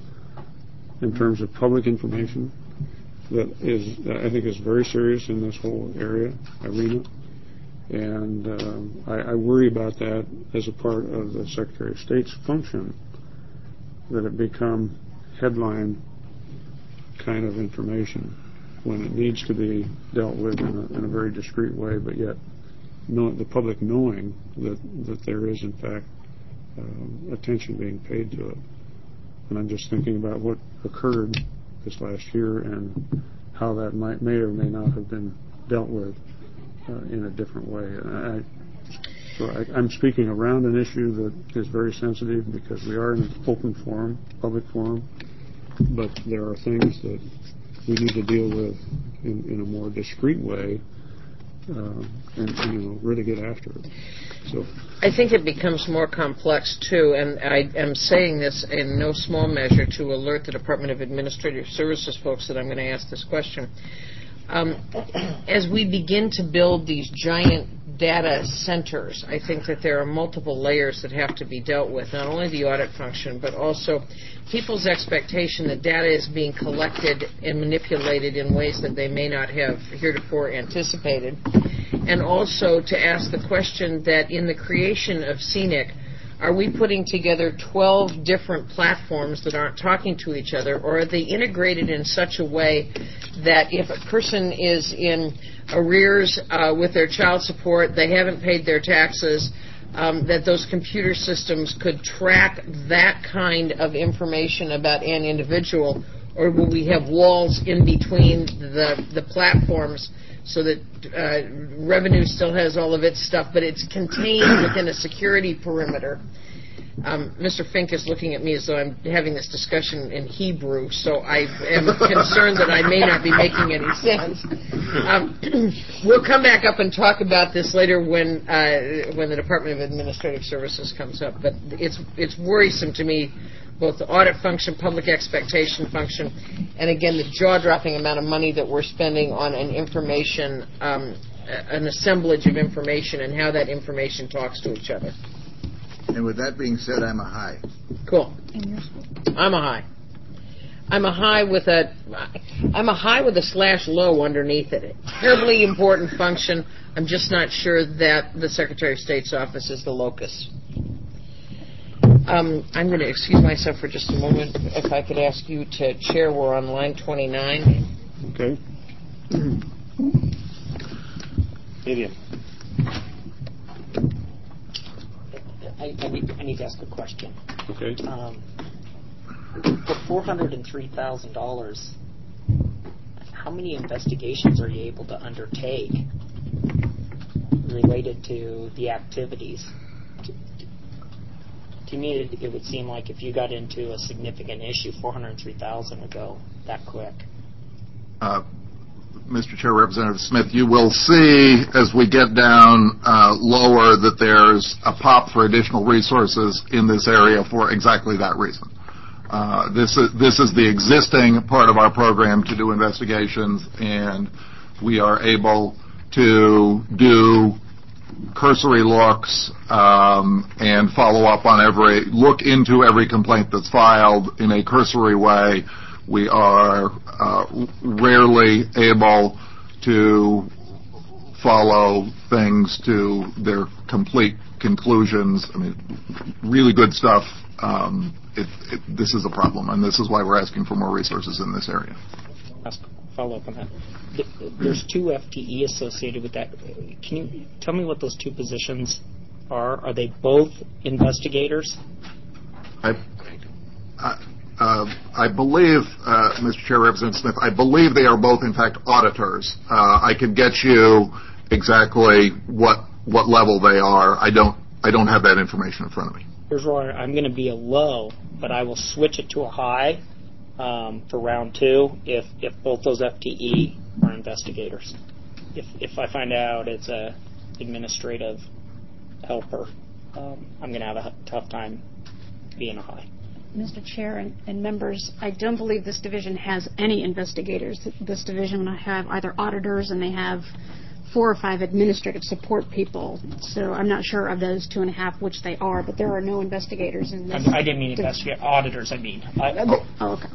in terms of public information that is, I think, is very serious in this whole area, arena. And um, I, I worry about that as a part of the Secretary of State's function, that it become headline kind of information when it needs to be dealt with in a, in a very discreet way, but yet know, the public knowing that, that there is, in fact, um, attention being paid to it. And I'm just thinking about what occurred this last year and how that might may or may not have been dealt with uh, in a different way. And I, so I, I'm speaking around an issue that is very sensitive because we are in an open forum, public forum, but there are things that we need to deal with in, in a more discreet way uh, and, and you know really get after it. So I think it becomes more complex, too, and I am saying this in no small measure to alert the Department of Administrative Services folks that I'm going to ask this question. Um, as we begin to build these giant data centers, I think that there are multiple layers that have to be dealt with, not only the audit function, but also people's expectation that data is being collected and manipulated in ways that they may not have heretofore anticipated. And also to ask the question that in the creation of C N I C, are we putting together twelve different platforms that aren't talking to each other, or are they integrated in such a way that if a person is in arrears uh, with their child support, they haven't paid their taxes, um, that those computer systems could track that kind of information about an individual, or will we have walls in between the, the platforms so that uh, revenue still has all of its stuff, but it's contained within a security perimeter? Um, Mister Fink is looking at me as though I'm having this discussion in Hebrew, so I am concerned that I may not be making any sense. Um, we'll come back up and talk about this later when uh, when the Department of Administrative Services comes up. But it's it's worrisome to me, both the audit function, public expectation function, and again the jaw-dropping amount of money that we're spending on an information, um, an assemblage of information, and how that information talks to each other. And with that being said, I'm a high. Cool. I'm a high. I'm a high with a I'm a high with a slash low underneath it. Terribly important function. I'm just not sure that the Secretary of State's office is the locus. Um, I'm going to excuse myself for just a moment. If I could ask you to chair, we're on line twenty-nine. Okay. Medium. I, I, need, I need to ask a question. Okay. Um, for four hundred three thousand dollars, how many investigations are you able to undertake related to the activities? To, to me, it, it would seem like if you got into a significant issue, four hundred three thousand dollars would go that quick. Uh, Mister Chair, Representative Smith, you will see as we get down uh, lower that there's a pop for additional resources in this area for exactly that reason. Uh, this is this is the existing part of our program to do investigations, and we are able to do cursory looks um, and follow up on every look into every complaint that's filed in a cursory way. We are uh, rarely able to follow things to their complete conclusions. I mean, really good stuff. Um, it, it, this is a problem, and this is why we're asking for more resources in this area. Ask follow up on that. There's two F T E associated with that. Can you tell me what those two positions are? Are they both investigators? I, I, uh, I believe, uh, Mister Chair, Representative Smith, I believe they are both, in fact, auditors. Uh, I can get you exactly what what level they are. I don't I don't have that information in front of me. Here's where I'm going to be a low, but I will switch it to a high um, for round two if if both those F T E are investigators. If if I find out it's a administrative helper, um, I'm going to have a tough time being a high. Mister Chair and, and members, I don't believe this division has any investigators. This division have either auditors and they have four or five administrative support people. So I'm not sure of those two and a half which they are, but there are no investigators in this. I, I didn't mean investigator. Auditors, I mean. I, oh. oh, okay.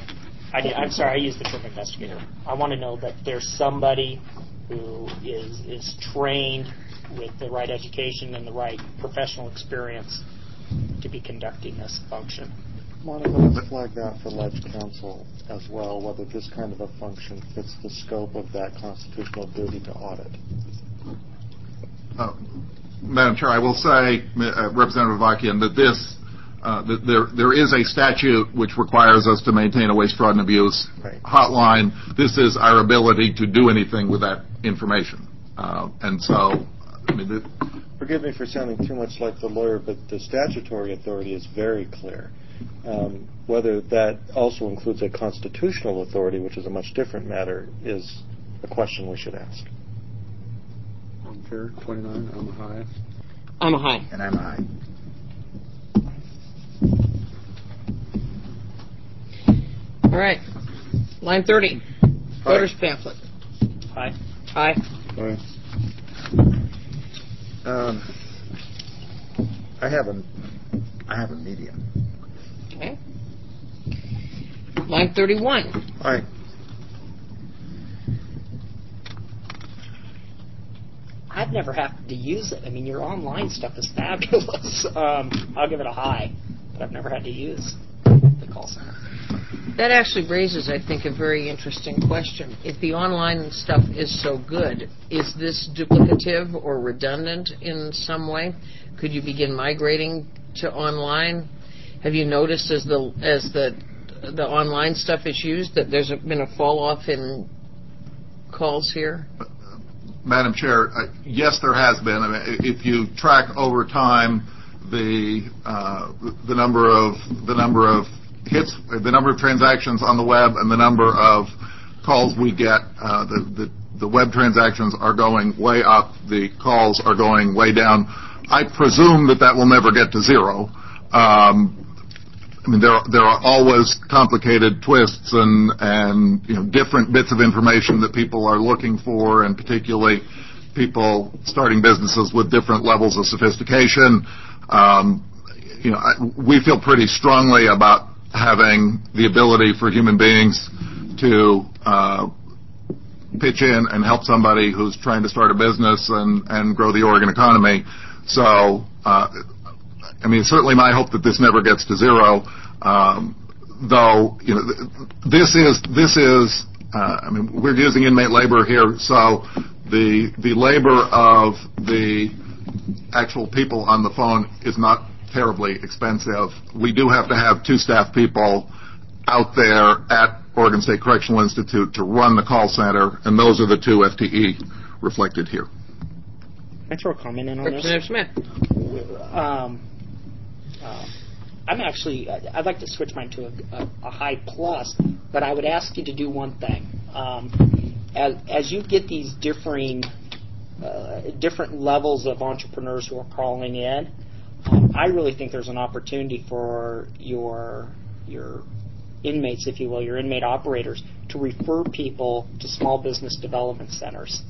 I did, I'm sorry, I used the term investigator. I want to know that there's somebody who is is trained with the right education and the right professional experience to be conducting this function. Monica, let's flag that for Ledge Council as well, whether this kind of a function fits the scope of that constitutional duty to audit. Uh, Madam Chair, I will say, uh, Representative Avakian, that this, uh, that there there is a statute which requires us to maintain a waste, fraud, and abuse right. hotline. This is our ability to do anything with that information, uh, and so. I mean, it, Forgive me for sounding too much like the lawyer, but the statutory authority is very clear. Um, whether that also includes a constitutional authority, which is a much different matter, is a question we should ask. I'm fair. twenty-nine. I'm a high. I'm a high. And I'm a high. All right. Line thirty. High. Voters pamphlet. High. High. High. Um, I have a, I have a medium. Okay. Line thirty-one. Aye. I've never had to use it. I mean, your online stuff is fabulous. Um, I'll give it a high, but I've never had to use the call center. That actually raises, I think, a very interesting question. If the online stuff is so good, is this duplicative or redundant in some way? Could you begin migrating to online? Have you noticed as the as the the online stuff is used that there's a, been a fall off in calls here? Madam Chair, uh, yes, there has been. I mean, if you track over time the uh, the number of the number of hits, the number of transactions on the web, and the number of calls we get. Uh, the, the the web transactions are going way up. The calls are going way down. I presume that that will never get to zero. Um, I mean, there there are always complicated twists and and you know different bits of information that people are looking for, and particularly people starting businesses with different levels of sophistication. Um, you know, I, we feel pretty strongly about having the ability for human beings to uh, pitch in and help somebody who's trying to start a business and, and grow the Oregon economy. So, uh, I mean, it's certainly my hope that this never gets to zero. Um, though, you know, this is this is. Uh, I mean, we're using inmate labor here, so the the labor of the actual people on the phone is not terribly expensive. We do have to have two staff people out there at Oregon State Correctional Institute to run the call center, and those are the two F T E reflected here. Can I throw a comment in on this? Representative Smith. Um, uh, I'm actually, I'd like to switch mine to a, a, a high plus, but I would ask you to do one thing. Um, as, as you get these differing, uh, different levels of entrepreneurs who are calling in, um, I really think there's an opportunity for your your inmates, if you will, your inmate operators, to refer people to small business development centers.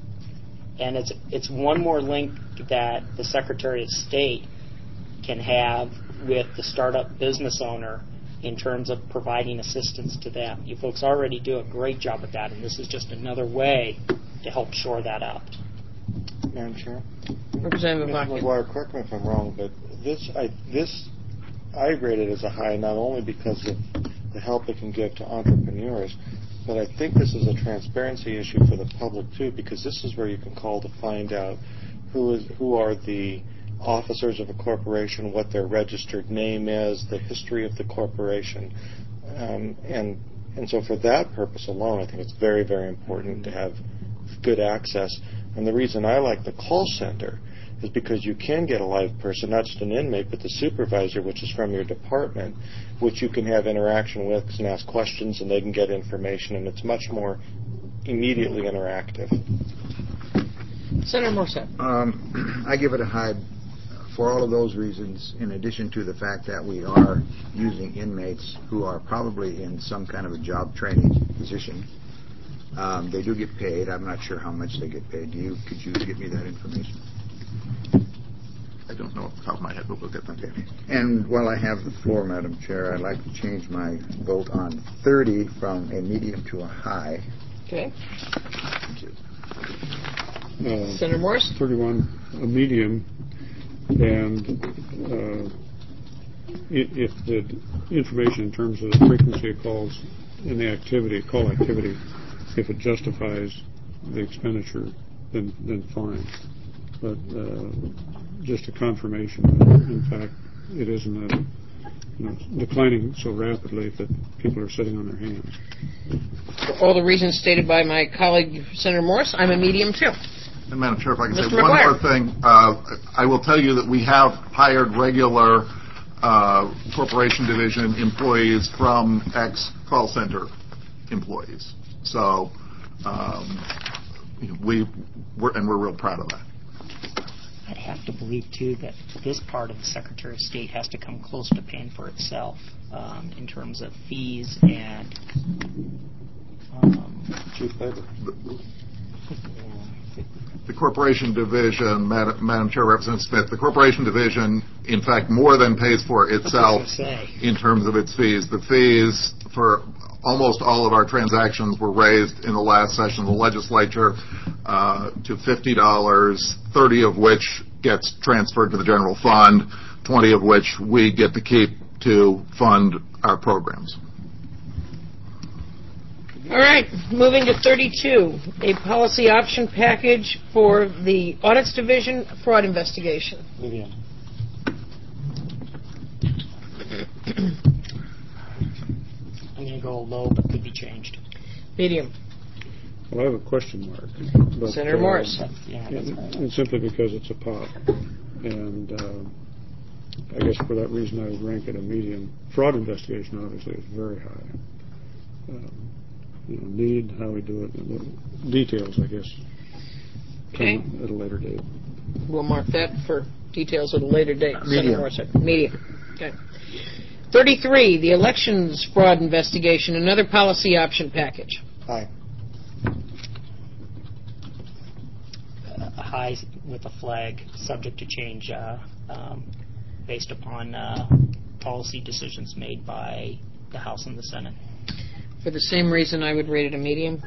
And it's it's one more link that the Secretary of State can have with the startup business owner in terms of providing assistance to them. You folks already do a great job with that, and this is just another way to help shore that up. Madam Chair? Representative Mister Lockett. McGuire, correct me if I'm wrong, but this I, this I rate it as a high not only because of the help it can give to entrepreneurs, but I think this is a transparency issue for the public too, because this is where you can call to find out who is who are the officers of a corporation, what their registered name is, the history of the corporation, um, and and so for that purpose alone, I think it's very, very important to have good access. And the reason I like the call center is because you can get a live person, not just an inmate, but the supervisor, which is from your department, which you can have interaction with and ask questions, and they can get information, and it's much more immediately interactive. Senator Morset. Um, I give it a high for all of those reasons, in addition to the fact that we are using inmates who are probably in some kind of a job training position. Um, they do get paid. I'm not sure how much they get paid. Do you? Could you give me that information? I don't know off the top of my head, but we'll get that. Okay. And while I have the floor, Madam Chair, I'd like to change my vote on thirty from a medium to a high. Okay. Thank you. Uh, Senator Morse. thirty-one, a medium, and uh, i- if the information in terms of the frequency of calls and the activity, call activity, if it justifies the expenditure, then then fine. But uh, just a confirmation that, in fact, it isn't a, you know, declining so rapidly that people are sitting on their hands. For all the reasons stated by my colleague, Senator Morse, I'm a medium too. And Madam Chair, if I can Mister say one McGuire. more thing, uh, I will tell you that we have hired regular uh, corporation division employees from ex-call center employees. So um, we we're, and we're real proud of that. I'd have to believe, too, that this part of the Secretary of State has to come close to paying for itself um, in terms of fees and um, Chief Labor. The Corporation Division, Madam, Madam Chair, Representative Smith, the Corporation Division, in fact, more than pays for itself in terms of its fees. The fees for almost all of our transactions were raised in the last session of the legislature uh, to fifty dollars, thirty of which gets transferred to the general fund, twenty of which we get to keep to fund our programs. All right, moving to thirty-two, a policy option package for the Audits Division fraud investigation. Medium. I'm going to go low, but could be changed. Medium. Well, I have a question mark. But, Senator uh, Morris. Yeah, and, that's and simply because it's a pop. And uh, I guess for that reason I would rank it a medium. Fraud investigation obviously is very high. Um, you know, need, how we do it, and the details, I guess, Okay. come at a later date. We'll mark that for details at a later date. Medium. Medium. Okay. thirty-three, the elections fraud investigation, another policy option package. Aye. Uh, high with a flag, subject to change uh, um, based upon uh, policy decisions made by the House and the Senate. For the same reason, I would rate it a medium.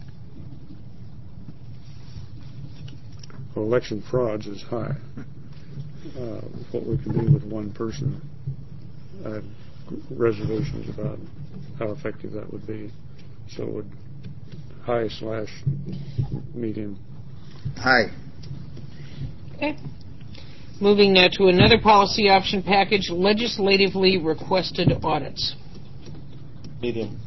Well, election frauds is high. Uh, what we can do with one person, I have reservations about how effective that would be. So it would high slash medium. High. Okay. Moving now to another policy option package, legislatively requested audits. Medium.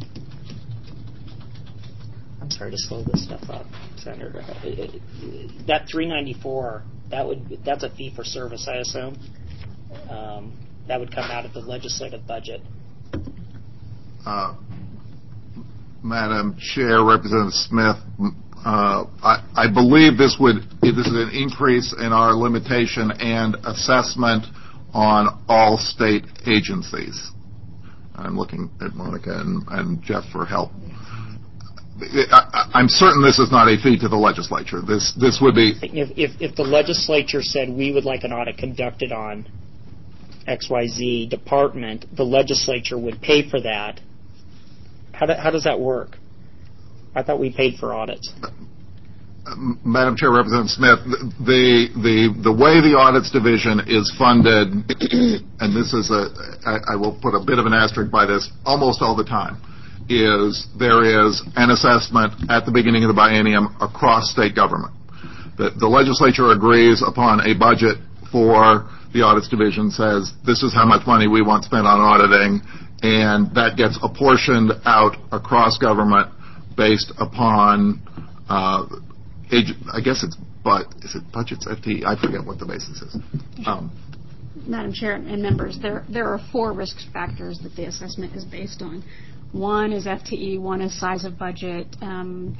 I'm sorry to slow this stuff up, Senator. Uh, it- it- That three ninety-four, that would that's a fee for service, I assume. Um, that would come out of the legislative budget. Uh, Madam Chair, Representative Smith, uh, I, I believe this would this is an increase in our limitation and assessment on all state agencies. I'm looking at Monica and, and Jeff for help. I, I'm certain this is not a fee to the legislature. This this would be. If, if if the legislature said we would like an audit conducted on X Y Z department, the legislature would pay for that. How do, how does that work? I thought we paid for audits. Madam Chair, Representative Smith, the the the way the audits division is funded, and this is a I, I will put a bit of an asterisk by this almost all the time, is there is an assessment at the beginning of the biennium across state government. The, the legislature agrees upon a budget for the audits division, says this is how much money we want spent on auditing, and that gets apportioned out across government based upon, uh, age, I guess it's, but is it budgets, F T E? I forget what the basis is. Um, Madam Chair and members, there there are four risk factors that the assessment is based on. One is F T E, one is size of budget, um,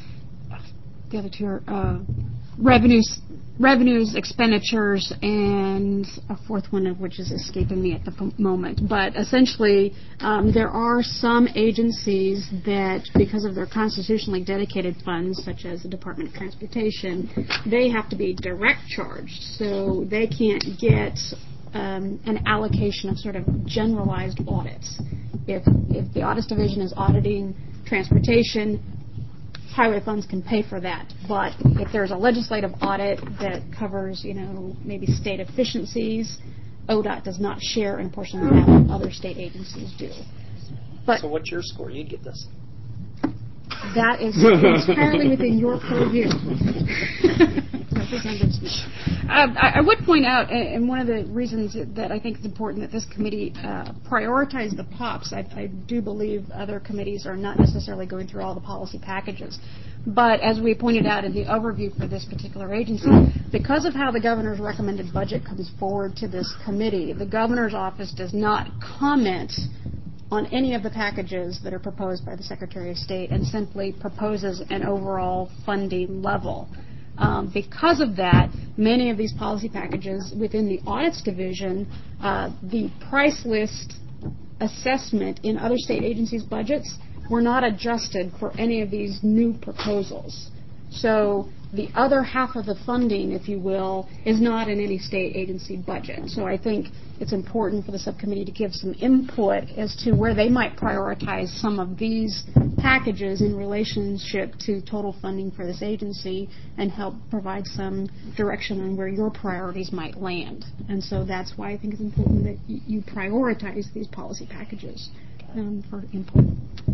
the other two are uh, revenues, revenues, expenditures, and a fourth one of which is escaping me at the p- moment. But essentially, um, there are some agencies that, because of their constitutionally dedicated funds, such as the Department of Transportation, they have to be direct charged, so they can't get um, an allocation of sort of generalized audits. If if the audits division is auditing transportation, highway funds can pay for that. But if there's a legislative audit that covers, you know, maybe state efficiencies, O D O T does not share in a portion of that what other state agencies do. But So what's your score? You'd get this. that is entirely within your purview. Representative Smith. Um, I, I would point out, and and one of the reasons that I think it's important that this committee uh, prioritize the P O Ps, I, I do believe other committees are not necessarily going through all the policy packages. But as we pointed out in the overview for this particular agency, because of how the governor's recommended budget comes forward to this committee, the governor's office does not comment on any of the packages that are proposed by the Secretary of State and simply proposes an overall funding level. Um, because of that, many of these policy packages within the audits division, uh, the price list assessment in other state agencies' budgets were not adjusted for any of these new proposals. So the other half of the funding, if you will, is not in any state agency budget. So I think it's important for the subcommittee to give some input as to where they might prioritize some of these packages in relationship to total funding for this agency and help provide some direction on where your priorities might land. And so that's why I think it's important that y- you prioritize these policy packages um, for input.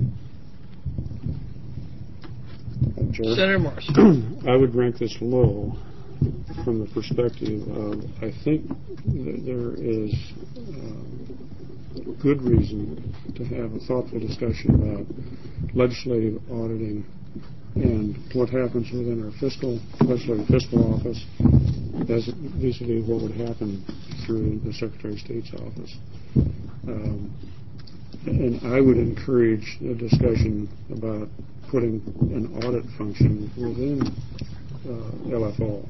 Chair? Senator Morris. I would rank this low from the perspective of I think that there is uh, good reason to have a thoughtful discussion about legislative auditing and what happens within our fiscal, legislative fiscal office as vis-a-vis what would happen through the Secretary of State's office. Um, and I would encourage a discussion about putting an audit function within uh, L F O,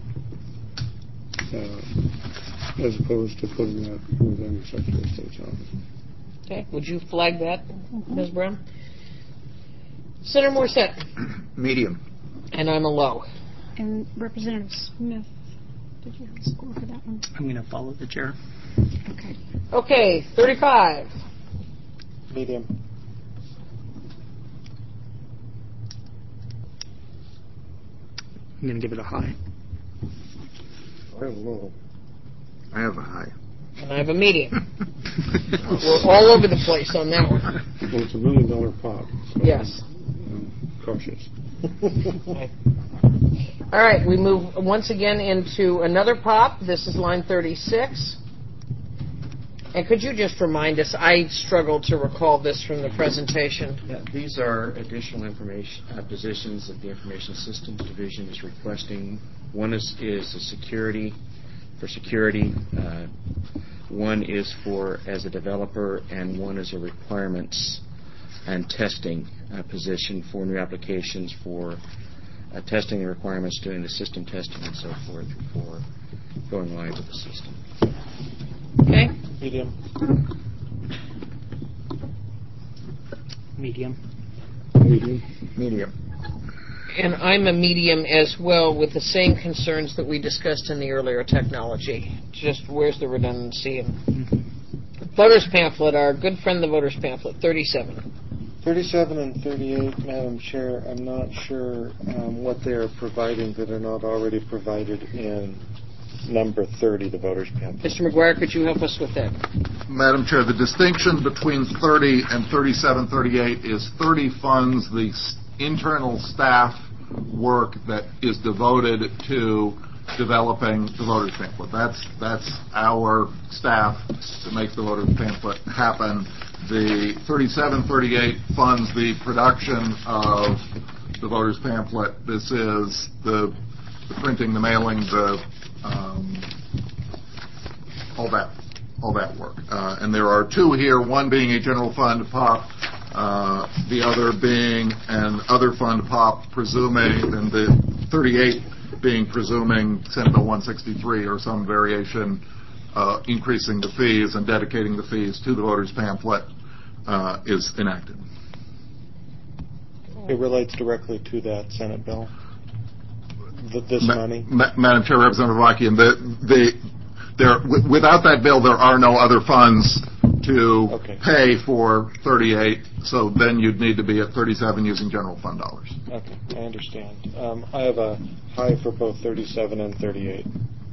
uh, as opposed to putting that within the Secretary of State's office. Okay. Would you flag that, Miz Brown? Senator Morissette. Medium. And I'm a low. And Representative Smith, did you have a score for that one? I'm going to follow the chair. Okay. Okay, thirty-five. Medium. I'm going to give it a high. I have low. I have a high. And I have a medium. We're all over the place on that one. Well, it's a million dollar pot. So Yes. I'm cautious. All right, we move once again into another pop. This is line thirty-six. And could you just remind us, I struggled to recall this from the presentation. Yeah, these are additional information uh, positions that the Information Systems Division is requesting. One is, is a security, for security. Uh, one is for as a developer, and one is a requirements and testing uh, position for new applications for uh, testing the requirements, doing the system testing and so forth before going live with the system. Okay. Medium. Medium. Medium. Medium. And I'm a medium as well, with the same concerns that we discussed in the earlier technology. Just where's the redundancy? And voters pamphlet, our good friend the voters pamphlet, thirty-seven. thirty-seven and thirty-eight, Madam Chair, I'm not sure um, what they are providing that are not already provided in number thirty, the voters pamphlet. Mister McGuire, could you help us with that? Madam Chair, the distinction between thirty and thirty-seven thirty-eight is thirty funds the s- internal staff work that is devoted to developing the voters pamphlet. That's that's our staff that makes the voters pamphlet happen. The thirty-seven thirty-eight funds the production of the voters pamphlet. This is the, the printing, the mailing, the um, all that all that work. Uh, and there are two here, one being a general fund pop, uh, the other being an other fund pop, presuming, and the thirty-eight being presuming Senate Bill one sixty-three or some variation uh, increasing the fees and dedicating the fees to the voters pamphlet uh, is enacted. It relates directly to that Senate bill. Th- this Ma- money. Ma- Madam Chair, Representative Lockian, the, the, there, w- without that bill, there are no other funds to Okay. pay for thirty-eight, so then you'd need to be at thirty-seven using general fund dollars. Okay, I understand. Um, I have a high for both thirty-seven and thirty-eight.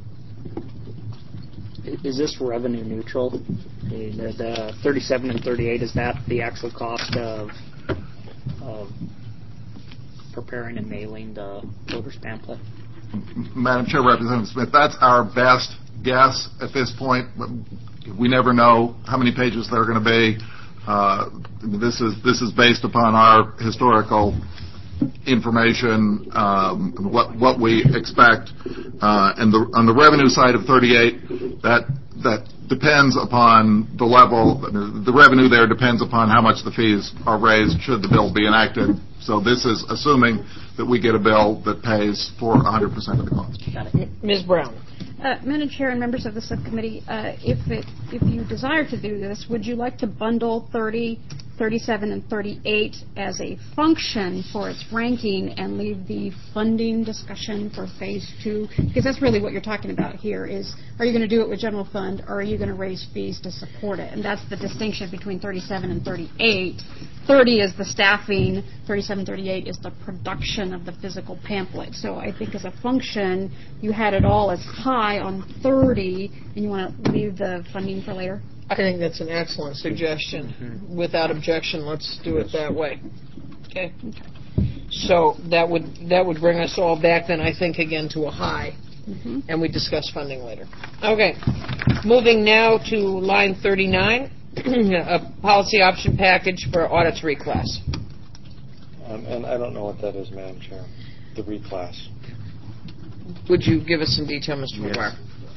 Is this revenue neutral? The, the thirty-seven and thirty-eight, is that the actual cost of, of preparing and mailing the voters pamphlet? Madam Chair, Representative Smith, that's our best guess at this point. We never know how many pages there are going to be. Uh, this is this is based upon our historical information, um, what what we expect, uh, and the, on the revenue side of thirty-eight, that that depends upon the level. The revenue there depends upon how much the fees are raised should the bill be enacted. So this is assuming that we get a bill that pays for one hundred percent of the cost. Got it. Miz Brown. Uh, Madam Chair and members of the subcommittee, uh, if it, if you desire to do this, would you like to bundle thirty, thirty-seven, and thirty-eight as a function for its ranking and leave the funding discussion for phase two? Because that's really what you're talking about here is, are you going to do it with general fund or are you going to raise fees to support it? And that's the distinction between thirty-seven and thirty-eight. thirty is the staffing, thirty-seven, thirty-eight is the production of the physical pamphlet. So I think as a function, you had it all as high on thirty, and you want to leave the funding for later? I think that's an excellent suggestion. Mm-hmm. Without objection, let's do it that way. Okay. So that would that would bring us all back then, I think, again to a high, mm-hmm. and we discuss funding later. Okay. Moving now to line thirty-nine, a policy option package for audits reclass. Um, and I don't know what that is, Madam Chair. The reclass. Would you give us some detail, Mister Yes. McGuire?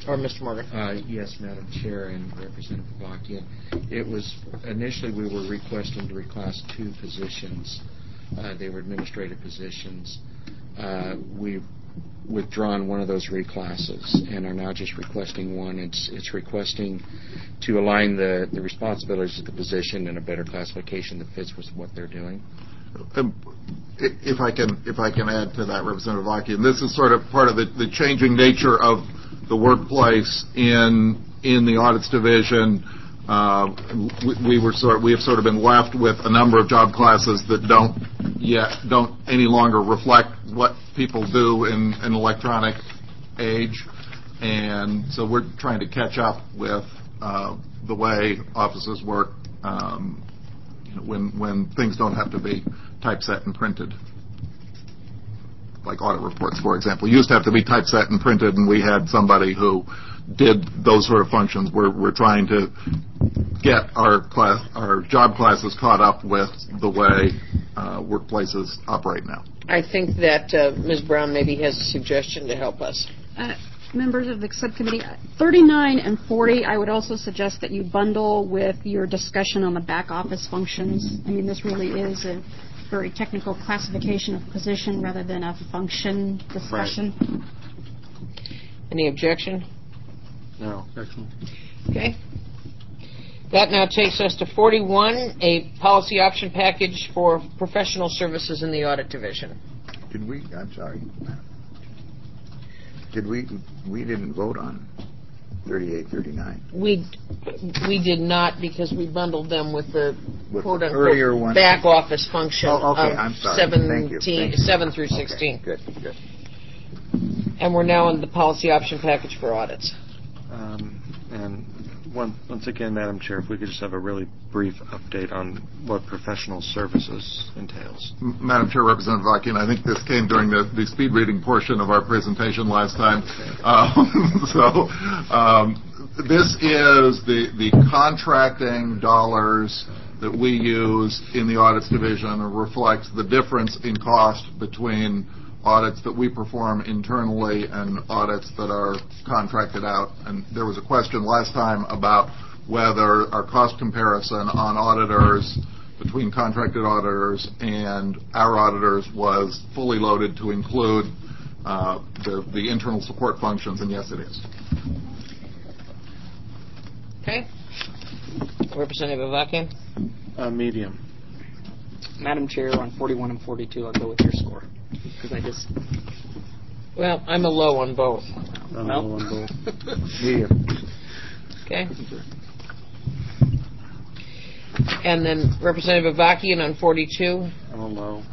Or Mister Morgan? Uh, yes, Madam Chair and Representative Avakian. It was initially we were requesting to reclass two positions. Uh, they were administrative positions. Uh, we've withdrawn one of those reclasses and are now just requesting one. It's it's requesting to align the, the responsibilities of the position in a better classification that fits with what they're doing. Um, if I can, if I can add to that, Representative Avakian, this is sort of part of the, the changing nature of the workplace in in the audits division. Uh, we, we were sort we have sort of been left with a number of job classes that don't yet don't any longer reflect what people do in an electronic age, and so we're trying to catch up with uh, the way offices work um, you know, when when things don't have to be typeset and printed. Like audit reports, for example, used to have to be typeset and printed, and we had somebody who did those sort of functions. We're we're trying to get our class, our job classes caught up with the way uh, workplaces operate now. I think that uh, Miz Brown maybe has a suggestion to help us. Uh, members of the subcommittee, thirty-nine and forty, I would also suggest that you bundle with your discussion on the back office functions. I mean, this really is a very technical classification of position rather than a function discussion. Right. Any objection? No. Excellent. Okay. That now takes us to forty-one, a policy option package for professional services in the audit division. Did we, I'm sorry, did we, we didn't vote on thirty-eight, thirty-nine. We we did not because we bundled them with the With quote the unquote earlier one? back office function Oh, okay, of I'm sorry. seventeen, Thank you. Thank you. seven through Okay, sixteen. Good, good. And we're now in the policy option package for audits. Um, and one, once again, Madam Chair, if we could just have a really brief update on what professional services entails. M- Madam Chair, Representative Avakian, I think this came during the, the speed reading portion of our presentation last time. Uh, so um, this is the, the contracting dollars that we use in the audits division and reflects the difference in cost between audits that we perform internally and audits that are contracted out. And there was a question last time about whether our cost comparison on auditors between contracted auditors and our auditors was fully loaded to include uh, the, the internal support functions, and yes, it is. Okay. Representative Avakian? Uh, medium. Madam Chair, on forty-one and forty-two, I'll go with your score. Because I just... Well, I'm a low on both. I'm Well. low on both. Medium. Okay. And then Representative Avakian on forty-two. I'm a low.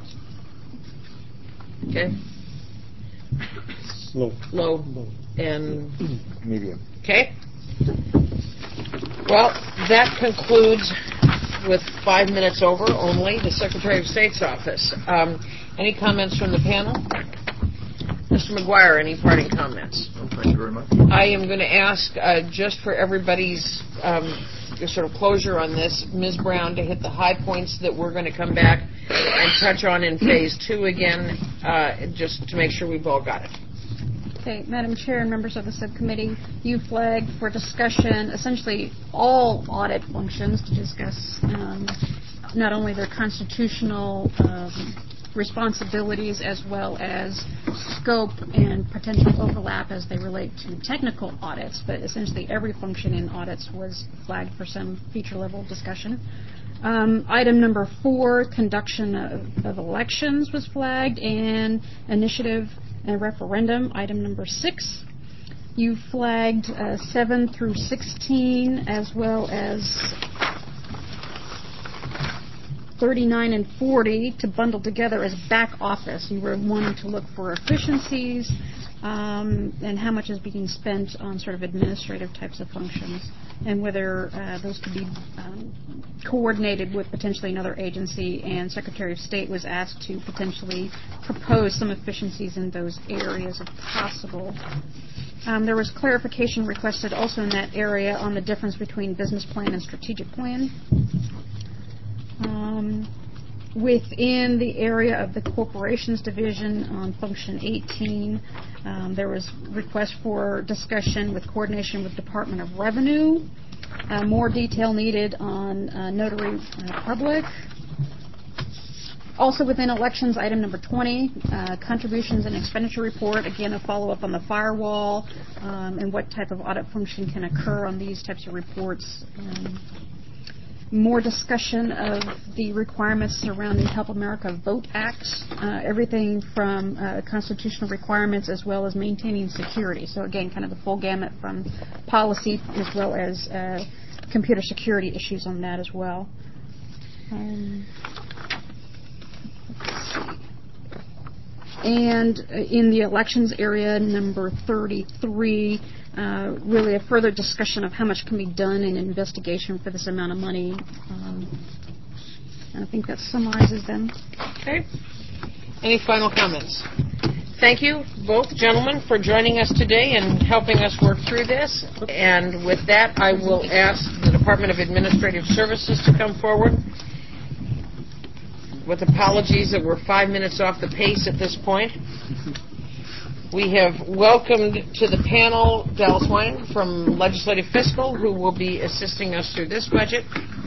Okay. Low. Low. And Medium. okay. Well, that concludes with five minutes over only the Secretary of State's office. Um, any comments from the panel? Mister McGuire, any parting comments? Well, thank you very much. I am going to ask, uh, just for everybody's um, sort of closure on this, Miz Brown to hit the high points that we're going to come back and touch on in phase two again, uh, just to make sure we've all got it. Okay, Madam Chair and members of the subcommittee, you flagged for discussion essentially all audit functions to discuss um, not only their constitutional um, responsibilities as well as scope and potential overlap as they relate to technical audits, but essentially every function in audits was flagged for some feature-level discussion. Um, item number four, conduction of, of elections was flagged, and initiative and referendum. Item number six, you flagged uh, seven through sixteen, as well as thirty-nine and forty to bundle together as back office. You were wanting to look for efficiencies um, and how much is being spent on sort of administrative types of functions, and whether uh, those could be um, coordinated with potentially another agency, and Secretary of State was asked to potentially propose some efficiencies in those areas if possible. Um, there was clarification requested also in that area on the difference between business plan and strategic plan. Um, Within the area of the corporations division on function eighteen, um, there was request for discussion with coordination with Department of Revenue. Uh, more detail needed on uh, notary uh, public. Also within elections, item number twenty, uh, contributions and expenditure report. Again, a follow-up on the firewall um, and what type of audit function can occur on these types of reports. Um, more discussion of the requirements surrounding Help America Vote Act, uh, everything from uh, constitutional requirements as well as maintaining security. So again, kind of the full gamut from policy as well as uh, computer security issues on that as well. Um, let's see. And in the elections area, number thirty-three, uh, really a further discussion of how much can be done in investigation for this amount of money. Um, and I think that summarizes them. Okay. Any final comments? Thank you, both gentlemen, for joining us today and helping us work through this. And with that, I will ask the Department of Administrative Services to come forward. With apologies that we're five minutes off the pace at this point. We have welcomed to the panel Dallas Wine from Legislative Fiscal, who will be assisting us through this budget.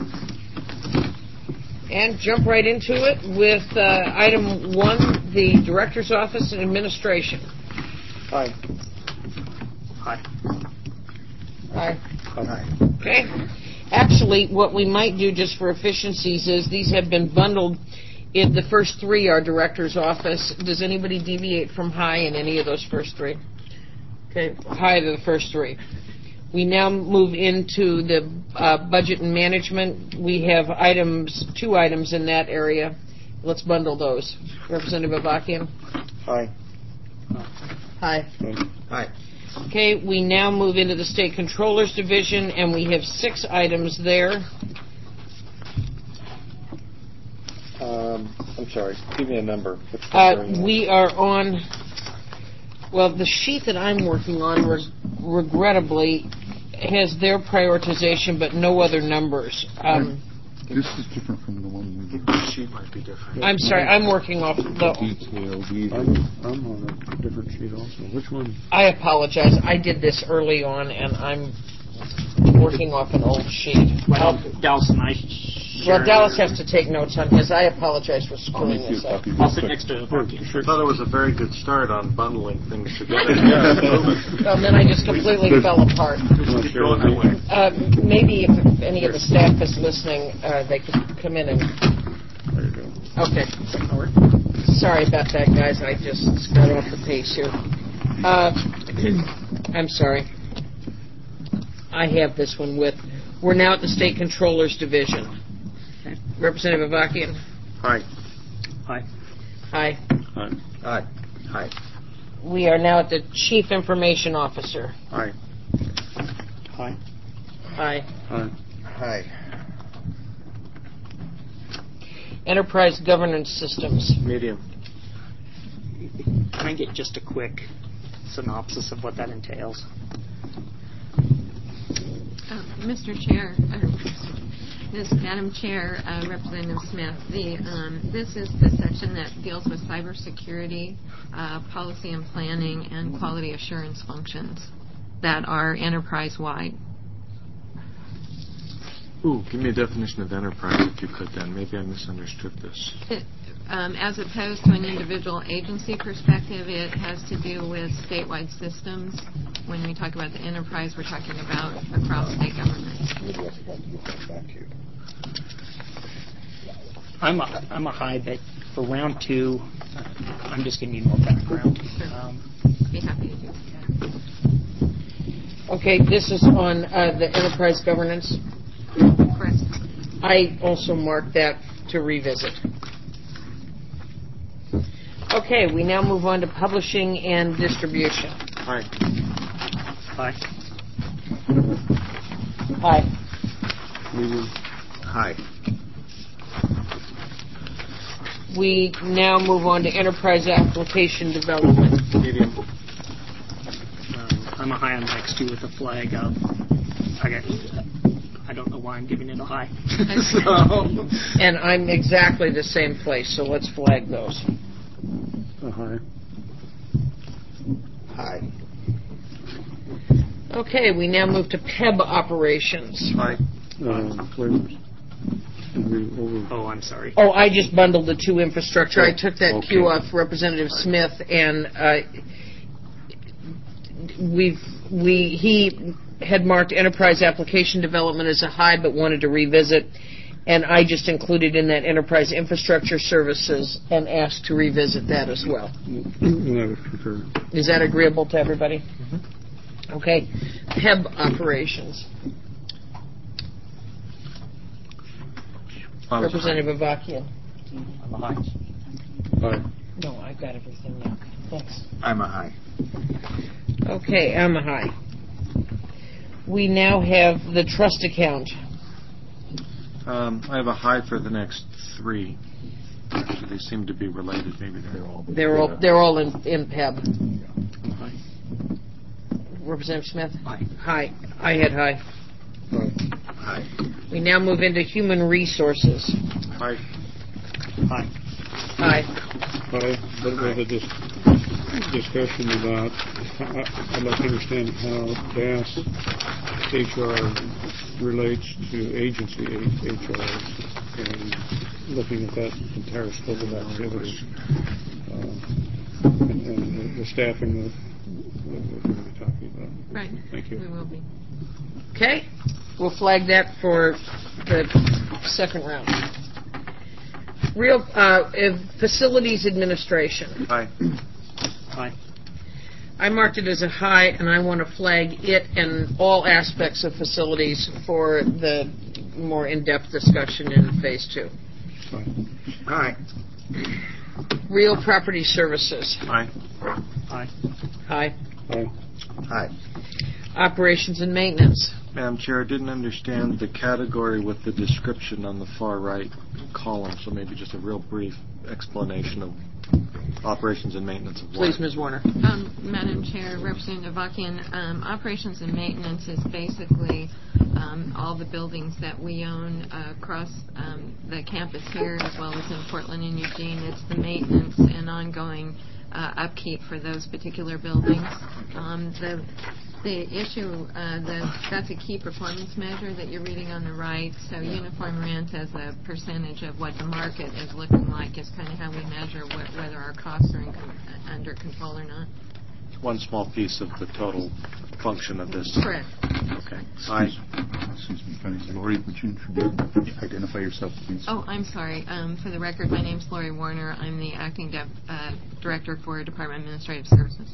And jump right into it with uh, item one, the Director's Office and Administration. Hi. Hi. Hi. Hi. Okay. Actually, what we might do just for efficiencies is these have been bundled. In the first three are Director's Office. Does anybody deviate from high in any of those first three? Okay, high to the first three. We now move into the uh, budget and management. We have items, two items in that area. Let's bundle those. Representative Avakian. Hi. Hi. Hi. Okay, we now move into the State Controller's Division, and we have six items there. Um, I'm sorry. Give me a number. Uh, we are on, well, the sheet that I'm working on, reg- regrettably, has their prioritization but no other numbers. Um, This is different from the one we The sheet might be different. I'm sorry, I'm working off the... detailed. I'm, I'm on a different sheet also. Which one? I apologize. I did this early on, and I'm working off an old sheet. Well, Dallas and I. Well, Dallas has to take notes on his. I apologize for screwing this up. I'll sit next to Sure, the sure. I thought it was a very good start on bundling things together. Well, then I just completely fell apart. Keep going that way. Uh, maybe if any of the staff is listening, uh, they could come in and... There you go. Okay. Sorry about that, guys. I just got off the pace here. Uh, I'm sorry. I have this one with... We're now at the State Controller's Division. Okay. Representative Avakian. Hi. Hi. Hi. Hi. Hi. Hi. We are now at the Chief Information Officer. Hi. Hi. Hi. Hi. Hi. Enterprise Governance Systems. Medium. Can I get just a quick synopsis of what that entails? Uh, Mister Chair, uh, Miz Madam Chair, uh, Representative Smith, the um, this is the section that deals with cybersecurity, uh, policy and planning, and quality assurance functions that are enterprise-wide. Ooh, give me a definition of enterprise if you could then. Maybe I misunderstood this. It, um, as opposed to an individual agency perspective, it has to do with statewide systems. When we talk about the enterprise, we're talking about across state government. Maybe I forgot to get that back to you. I'm a, I'm a high, but for round two, uh, I'm just going to need more background. Um, Be happy to do that. Okay, this is on uh, the enterprise governance. Correct. I also marked that to revisit. Okay, we now move on to publishing and distribution. Hi. Hi. Hi. Medium. Hi. We now move on to enterprise application development. Medium. Um, I'm a high on the next two with a flag of. I got I don't know why I'm giving it a high. So, and I'm exactly the same place, so let's flag those. A high. High. Okay, we now move to P E B operations. Aye. Uh, wait a minute. Did we over- Oh, I'm sorry. Oh, I just bundled the two infrastructure. I took that Okay. cue off Representative Smith, and uh, we've we he had marked enterprise application development as a high, but wanted to revisit, and I just included in that enterprise infrastructure services and asked to revisit that as well. And I would concur. Is that agreeable to everybody? Mm-hmm. Okay, P E B operations. Representative Avakian. I'm a high. High. No, I've got everything now. Thanks. I'm a high. Okay, I'm a high. We now have the trust account. Um, I have a high for the next three. Actually, they seem to be related. Maybe they're all. They're all they're all in, in P E B. Representative Smith? High. High. I had high. High. High. We now move into human resources. High. High. High. High. But we have a dis- discussion about, I- I'd like to understand how D A S H R relates to agency H Rs and looking at that entire scope of activity uh, and, and the staffing that, that we're going to be talking about. Right. Thank you. We will be. Okay. We'll flag that for the second round. Real uh, uh, facilities administration. High. High. I marked it as a high, and I want to flag it and all aspects of facilities for the more in-depth discussion in phase two. High. Real property services. High. High. High. High. High. Operations and maintenance. Madam Chair, I didn't understand the category with the description on the far right column, so maybe just a real brief explanation of operations and maintenance of water. Please, Miz Warner. Um, Madam Chair, Representative Avakian, um, operations and maintenance is basically um, all the buildings that we own uh, across um, the campus here as well as in Portland and Eugene. It's the maintenance and ongoing uh, upkeep for those particular buildings. Um, the The issue, uh, the, that's a key performance measure that you're reading on the right. So uniform rent as a percentage of what the market is looking like is kind of how we measure what, whether our costs are in con- under control or not. One small piece of the total function of this. Correct. Okay. High. Excuse me, Fanny. Lori, would you introduce, identify yourself, please? Oh, I'm sorry. Um, for the record, my name's Lori Warner. I'm the acting de- uh, director for Department of Administrative Services.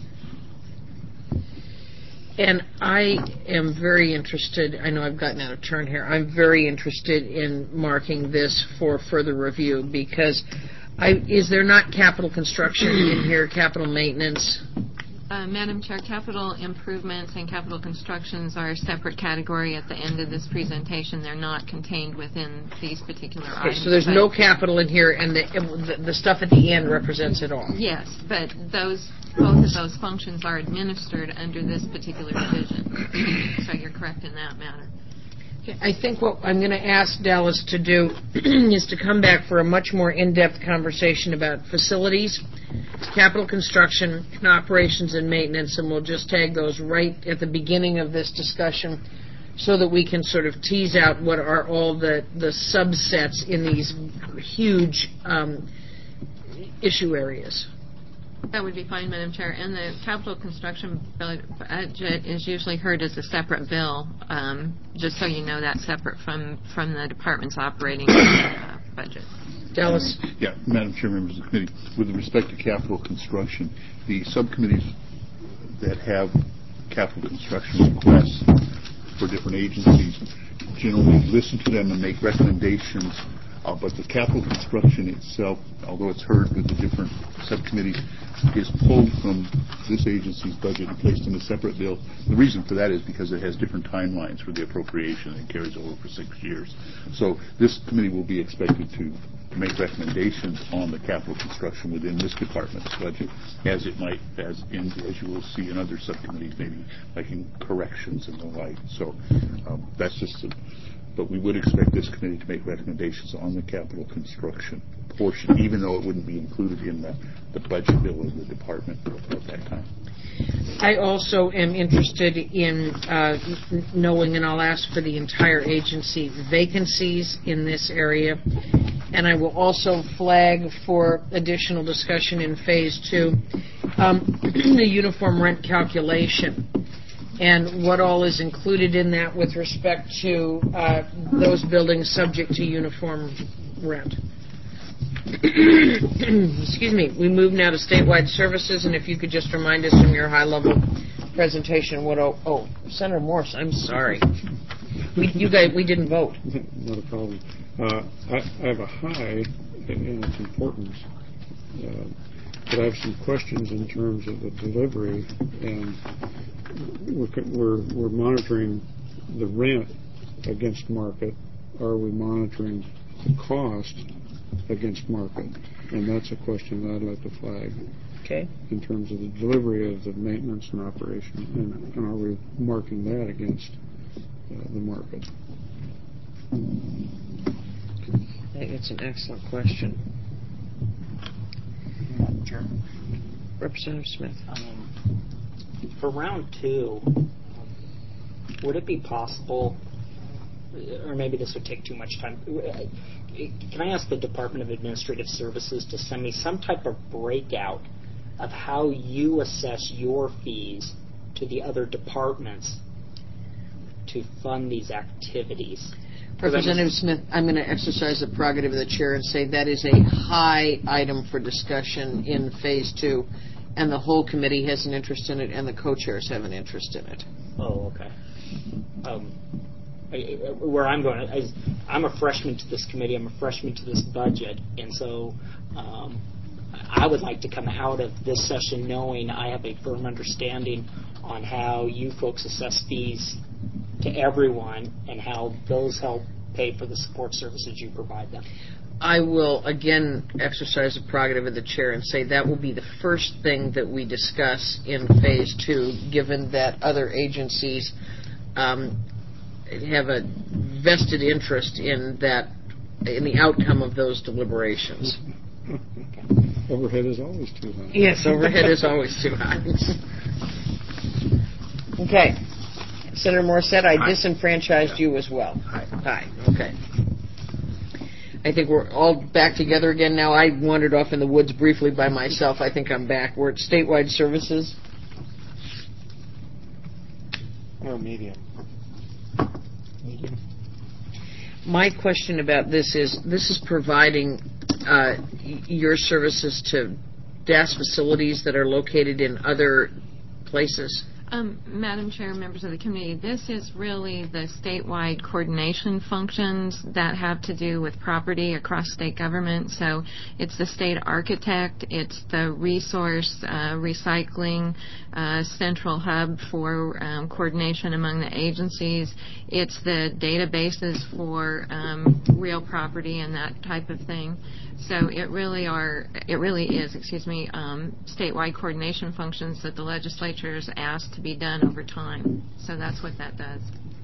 And I am very interested, I know I've gotten out of turn here, I'm very interested in marking this for further review because I, is there not capital construction in here, capital maintenance? Uh, Madam Chair, capital improvements and capital constructions are a separate category at the end of this presentation. They're not contained within these particular Okay, items. so there's but- no capital in here and the, the, the stuff at the end represents it all? Yes, but those both of those functions are administered under this particular division. So you're correct in that matter. I think what I'm going to ask Dallas to do is to come back for a much more in-depth conversation about facilities, capital construction, and operations and maintenance, and we'll just tag those right at the beginning of this discussion so that we can sort of tease out what are all the, the subsets in these huge um, issue areas. That would be fine, Madam Chair. And the capital construction budget is usually heard as a separate bill, um, just so you know that's separate from, from the department's operating uh, budget. Dallas? Yeah, Madam Chair, members of the committee, with respect to capital construction, the subcommittees that have capital construction requests for different agencies generally listen to them and make recommendations. Uh, but the capital construction itself, although it's heard with the different subcommittees, is pulled from this agency's budget and placed in a separate bill. The reason for that is because it has different timelines for the appropriation and carries over for six years. So this committee will be expected to make recommendations on the capital construction within this department's budget, as it might, as in, as you will see in other subcommittees, maybe making corrections and the like. So Um, That's just, a- but we would expect this committee to make recommendations on the capital construction portion, even though it wouldn't be included in the, the budget bill of the department at that time. I also am interested in uh, n- knowing, and I'll ask for the entire agency, vacancies in this area. And I will also flag for additional discussion in phase two um, the uniform rent calculation and what all is included in that with respect to uh, those buildings subject to uniform rent. Excuse me. We move now to statewide services, and if you could just remind us from your high-level presentation what. Oh, oh Senator Morse, I'm sorry. We, you guys, we didn't vote. Not a problem. Uh, I, I have a high in its importance, uh, but I have some questions in terms of the delivery, and we're, we're, we're monitoring the rent against market. Are we monitoring the cost against market? And that's a question that I'd like to flag. Okay. In terms of the delivery of the maintenance and operation, and, and are we marking that against uh, the market? I think it's an excellent question. Chair. Representative Smith. Um, for round two, would it be possible, or maybe this would take too much time, can I ask the Department of Administrative Services to send me some type of breakout of how you assess your fees to the other departments to fund these activities? Representative Smith, I'm going to exercise the prerogative of the chair and say that is a high item for discussion in phase two, and the whole committee has an interest in it, and the co-chairs have an interest in it. Oh, okay. Um, I, where I'm going, I, I'm a freshman to this committee, I'm a freshman to this budget, and so um, I would like to come out of this session knowing I have a firm understanding on how you folks assess fees to everyone and how those help pay for the support services you provide them. I will again exercise the prerogative of the chair and say that will be the first thing that we discuss in phase two, given that other agencies um, have a vested interest in that, in the outcome of those deliberations. Overhead is always too high. Yes, overhead is always too high. Okay. Senator Morissette, I Aye. disenfranchised you as well. Aye. Aye. Okay. I think we're all back together again now. I wandered off in the woods briefly by myself. I think I'm back. We're at statewide services. Or medium. Medium. My question about this is, this is providing uh, y- your services to D A S facilities that are located in other places? Um, Madam Chair, members of the committee, this is really the statewide coordination functions that have to do with property across state government. So it's the state architect, it's the resource uh, recycling uh, central hub for um, coordination among the agencies. It's the databases for um, real property and that type of thing. So it really are, it really is, excuse me, um, statewide coordination functions that the legislature has asked to be done over time. So that's what that does.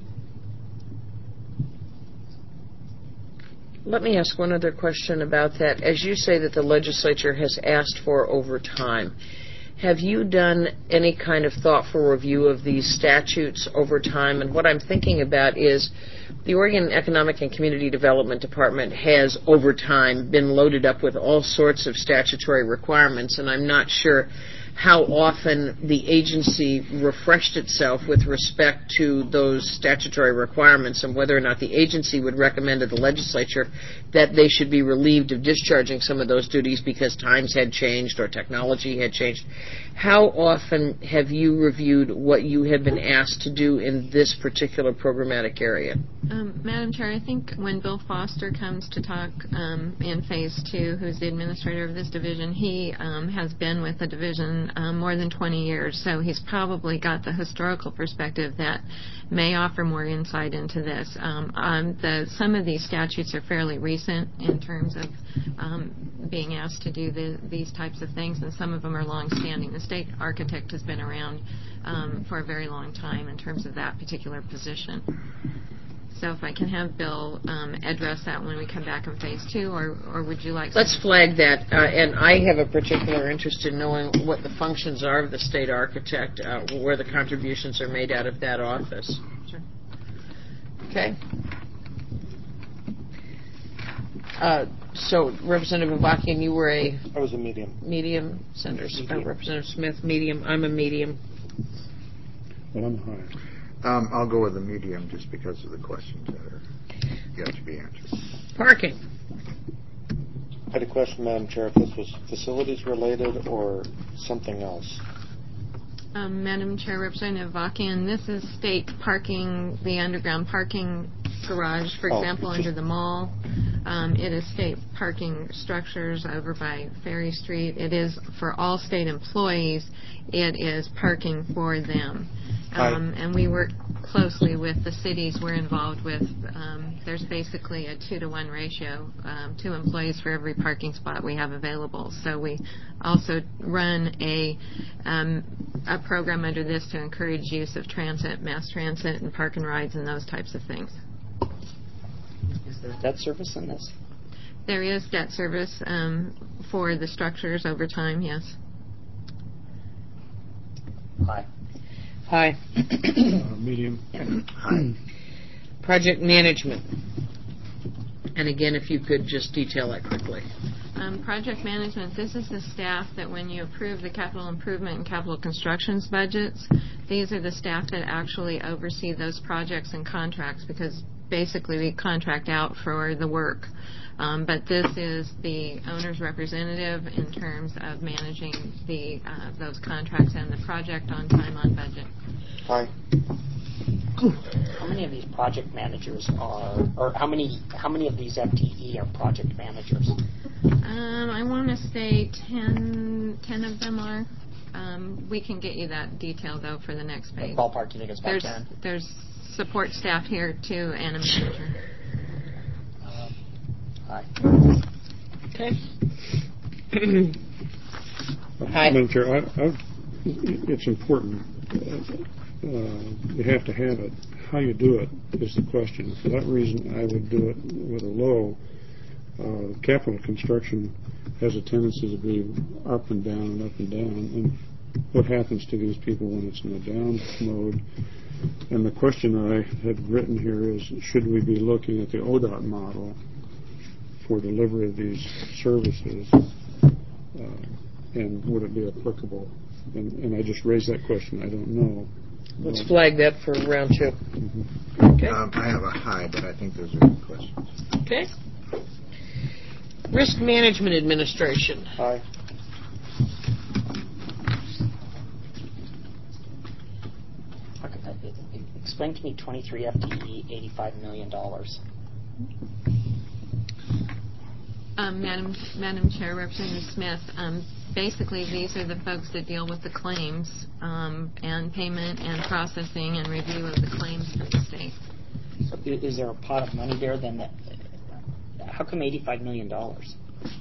Let me ask one other question about that. As you say that the legislature has asked for over time, have you done any kind of thoughtful review of these statutes over time? And what I'm thinking about is the Oregon Economic and Community Development Department has, over time, been loaded up with all sorts of statutory requirements, and I'm not sure how often the agency refreshed itself with respect to those statutory requirements and whether or not the agency would recommend to the legislature that they should be relieved of discharging some of those duties because times had changed or technology had changed. How often have you reviewed what you have been asked to do in this particular programmatic area? Um, Madam Chair, I think when Bill Foster comes to talk um, in Phase two, who's the administrator of this division, he um, has been with the division um, more than twenty years, so he's probably got the historical perspective that may offer more insight into this. Um, um, the, some of these statutes are fairly recent in terms of um, being asked to do the, these types of things, and some of them are long-standing. The state architect has been around um, for a very long time in terms of that particular position. So if I can have Bill um, address that when we come back in phase two, or, or would you like... Let's flag that, uh, and I have a particular interest in knowing what the functions are of the state architect, uh, where the contributions are made out of that office. Sure. Okay. Uh, so, Representative Avakian, you were a... I was a medium. Medium. Senator uh, Representative Smith, medium. I'm a medium. Well, I'm high. Um, I'll go with the medium just because of the questions that are yet to be answered. Parking. I had a question, Madam Chair, if this was facilities related or something else. Um, Madam Chair, Representative Avakian, this is state parking, the underground parking garage, for Oh, example, just- under the mall. Um, it is state parking structures over by Ferry Street. It is for all state employees. It is parking for them. Um, and we work closely with the cities we're involved with. Um, there's basically a two to one ratio, um, two employees for every parking spot we have available. So we also run a um, a program under this to encourage use of transit, mass transit, and park and rides and those types of things. Is there debt service in this? There is debt service um, for the structures over time, yes. Aye. Hi. Uh, medium. Hi. Project management. And again, if you could just detail that quickly. Um, project management, this is the staff that when you approve the capital improvement and capital constructions budgets, these are the staff that actually oversee those projects and contracts, because basically we contract out for the work. Um, but this is the owner's representative in terms of managing the uh, those contracts and the project on time, on budget. Hi. How many of these project managers are, or how many how many of these F T E are project managers? Um, I want to say ten, ten of them are. Um, we can get you that detail, though, for the next page. Ballpark, you think it's about There's, ten? there's support staff here, too, and a manager. Um, aye. Okay. Hi. Madam Chair, I, I, it's important. Uh, you have to have it. How you do it is the question. For that reason, I would do it with a low. Uh, capital construction has a tendency to be up and down and up and down. And what happens to these people when it's in a down mode? And the question I had written here is, should we be looking at the O D O T model for delivery of these services? Uh, and would it be applicable? And, and I just raised that question. I don't know. Let's flag that for round two. Mm-hmm. Okay. Um, I have a high, but I think those are good questions. Okay. Risk Management Administration. Hi. Explain to me twenty-three F T E, eighty-five million dollars. Um, Madam, Madam Chair, Representative Smith, um, basically these are the folks that deal with the claims um, and payment and processing and review of the claims for the state. So is there a pot of money there then? That, how come eighty-five million dollars?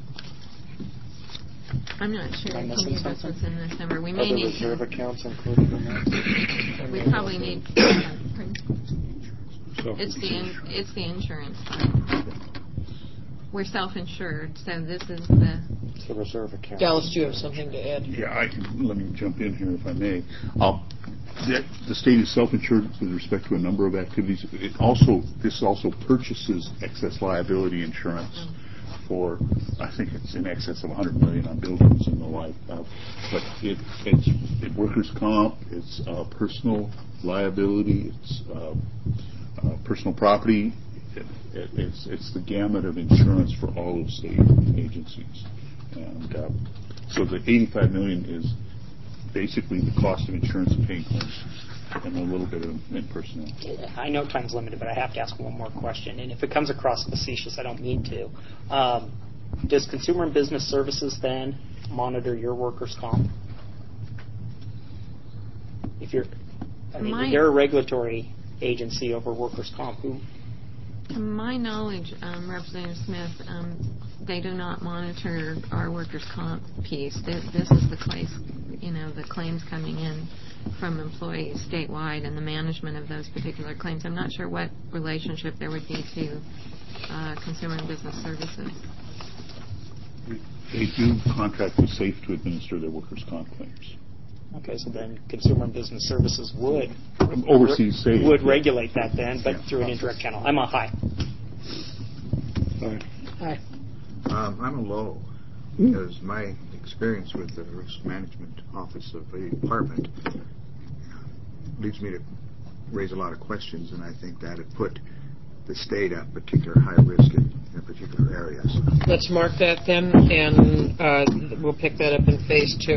I'm not sure. Am I Can missing you that's something? what's in this number? We Are may the need reserve to, accounts included in that? we probably need. Uh, So, it's the in, it's the insurance fund. We're self-insured, so this is the. It's the reserve account. Dallas, do you have something to add? Yeah, I can, let me jump in here if I may. Um, the, the state is self-insured with respect to a number of activities. It also, this also purchases excess liability insurance for, I think it's in excess of one hundred million dollars on buildings and the like. Uh, but it, it's it workers' comp, it's uh, personal liability, it's uh, uh, personal property. It, it, it's, it's the gamut of insurance for all of state agencies. And uh, so the eighty-five million dollars is basically the cost of insurance and paying claims and a little bit of in personnel. I know time's limited, but I have to ask one more question. And if it comes across facetious, I don't mean to. Um, does Consumer and Business Services then monitor your workers' comp? If you're, I mean, My- they're a regulatory agency over workers' comp. Who? To my knowledge, um, Representative Smith, um, they do not monitor our workers' comp piece. This, this is the place, you know, the claims coming in from employees statewide and the management of those particular claims. I'm not sure what relationship there would be to uh, Consumer and Business Services. They do contract with SAFE to administer their workers' comp claims. Okay, so then Consumer and Business Services would oversee SAFE. Would regulate that then, but yeah. through an indirect channel. I'm a high. Aye. Aye. Um, I'm a low, because my experience with the risk management office of the department leads me to raise a lot of questions, and I think that it put the state at particular high risk in, in particular areas. Let's mark that then, and uh, we'll pick that up in phase two.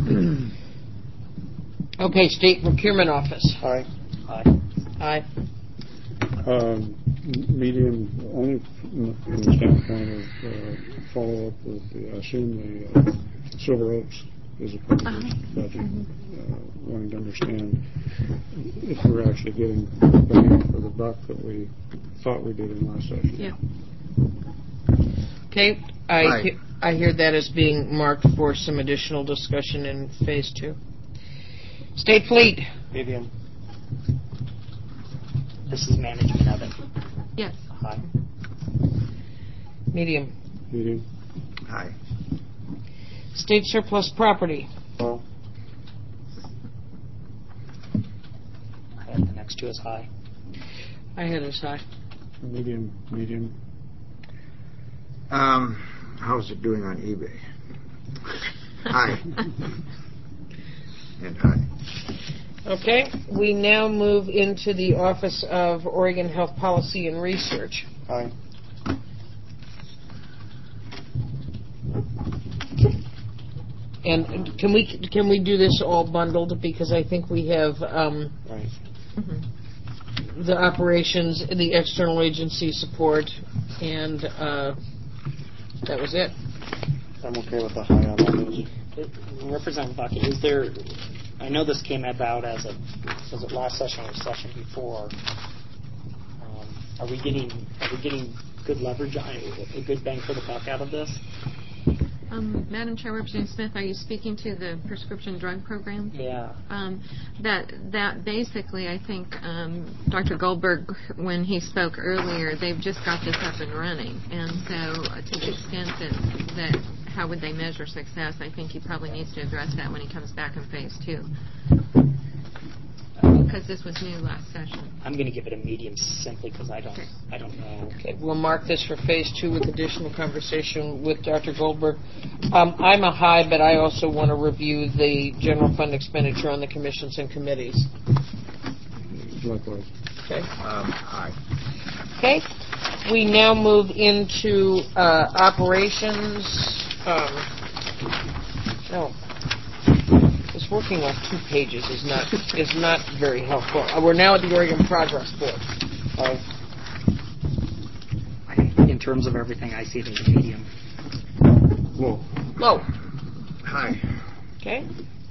Okay, State Procurement Office. Aye. Aye. Aye. Um, medium, only from the standpoint of uh, follow up with, the, I assume, the uh, Silver Oaks is a part of this budget, uh, wanting to understand if we're actually getting bang for the buck that we thought we did in last session. Yeah. Okay, I, he- I hear that as being marked for some additional discussion in phase two. State Fleet. Vivian. This is management of it. Yes. High. Medium. Medium. High. State Surplus Property. Low. I have the next two as high. I had as high. Medium. Medium. Um, how's it doing on eBay? High. And high. Okay, we now move into the Office of Oregon Health Policy and Research. Aye. And can we can we do this all bundled, because I think we have um, Right. Mm-hmm. the operations, the external agency support, and uh, that was it. I'm okay with the high on all those. Representative Bucky, is there? I know this came about as a was it last session or the session before. Um, are we getting are we getting good leverage, a good bang for the buck out of this? Um, Madam Chair, Representative Smith, are you speaking to the prescription drug program? Yeah. Um, that that basically, I think um, Doctor Goldberg, when he spoke earlier, they've just got this up and running, and so uh, to the extent that that how would they measure success, I think he probably needs to address that when he comes back in phase two, because this was new last session. I'm going to give it a medium simply because I don't Okay. I don't know. Okay, we'll mark this for phase two with additional conversation with Doctor Goldberg. Um, I'm a high, but I also want to review the general fund expenditure on the commissions and committees. Likewise. Okay. Um, high. Okay. We now move into uh, operations. Um, no. This working off two pages is not is not very helpful. Uh, we're now at the Oregon Progress Board. Aye. In terms of everything, I see it as a medium. Low. Low. High. Okay.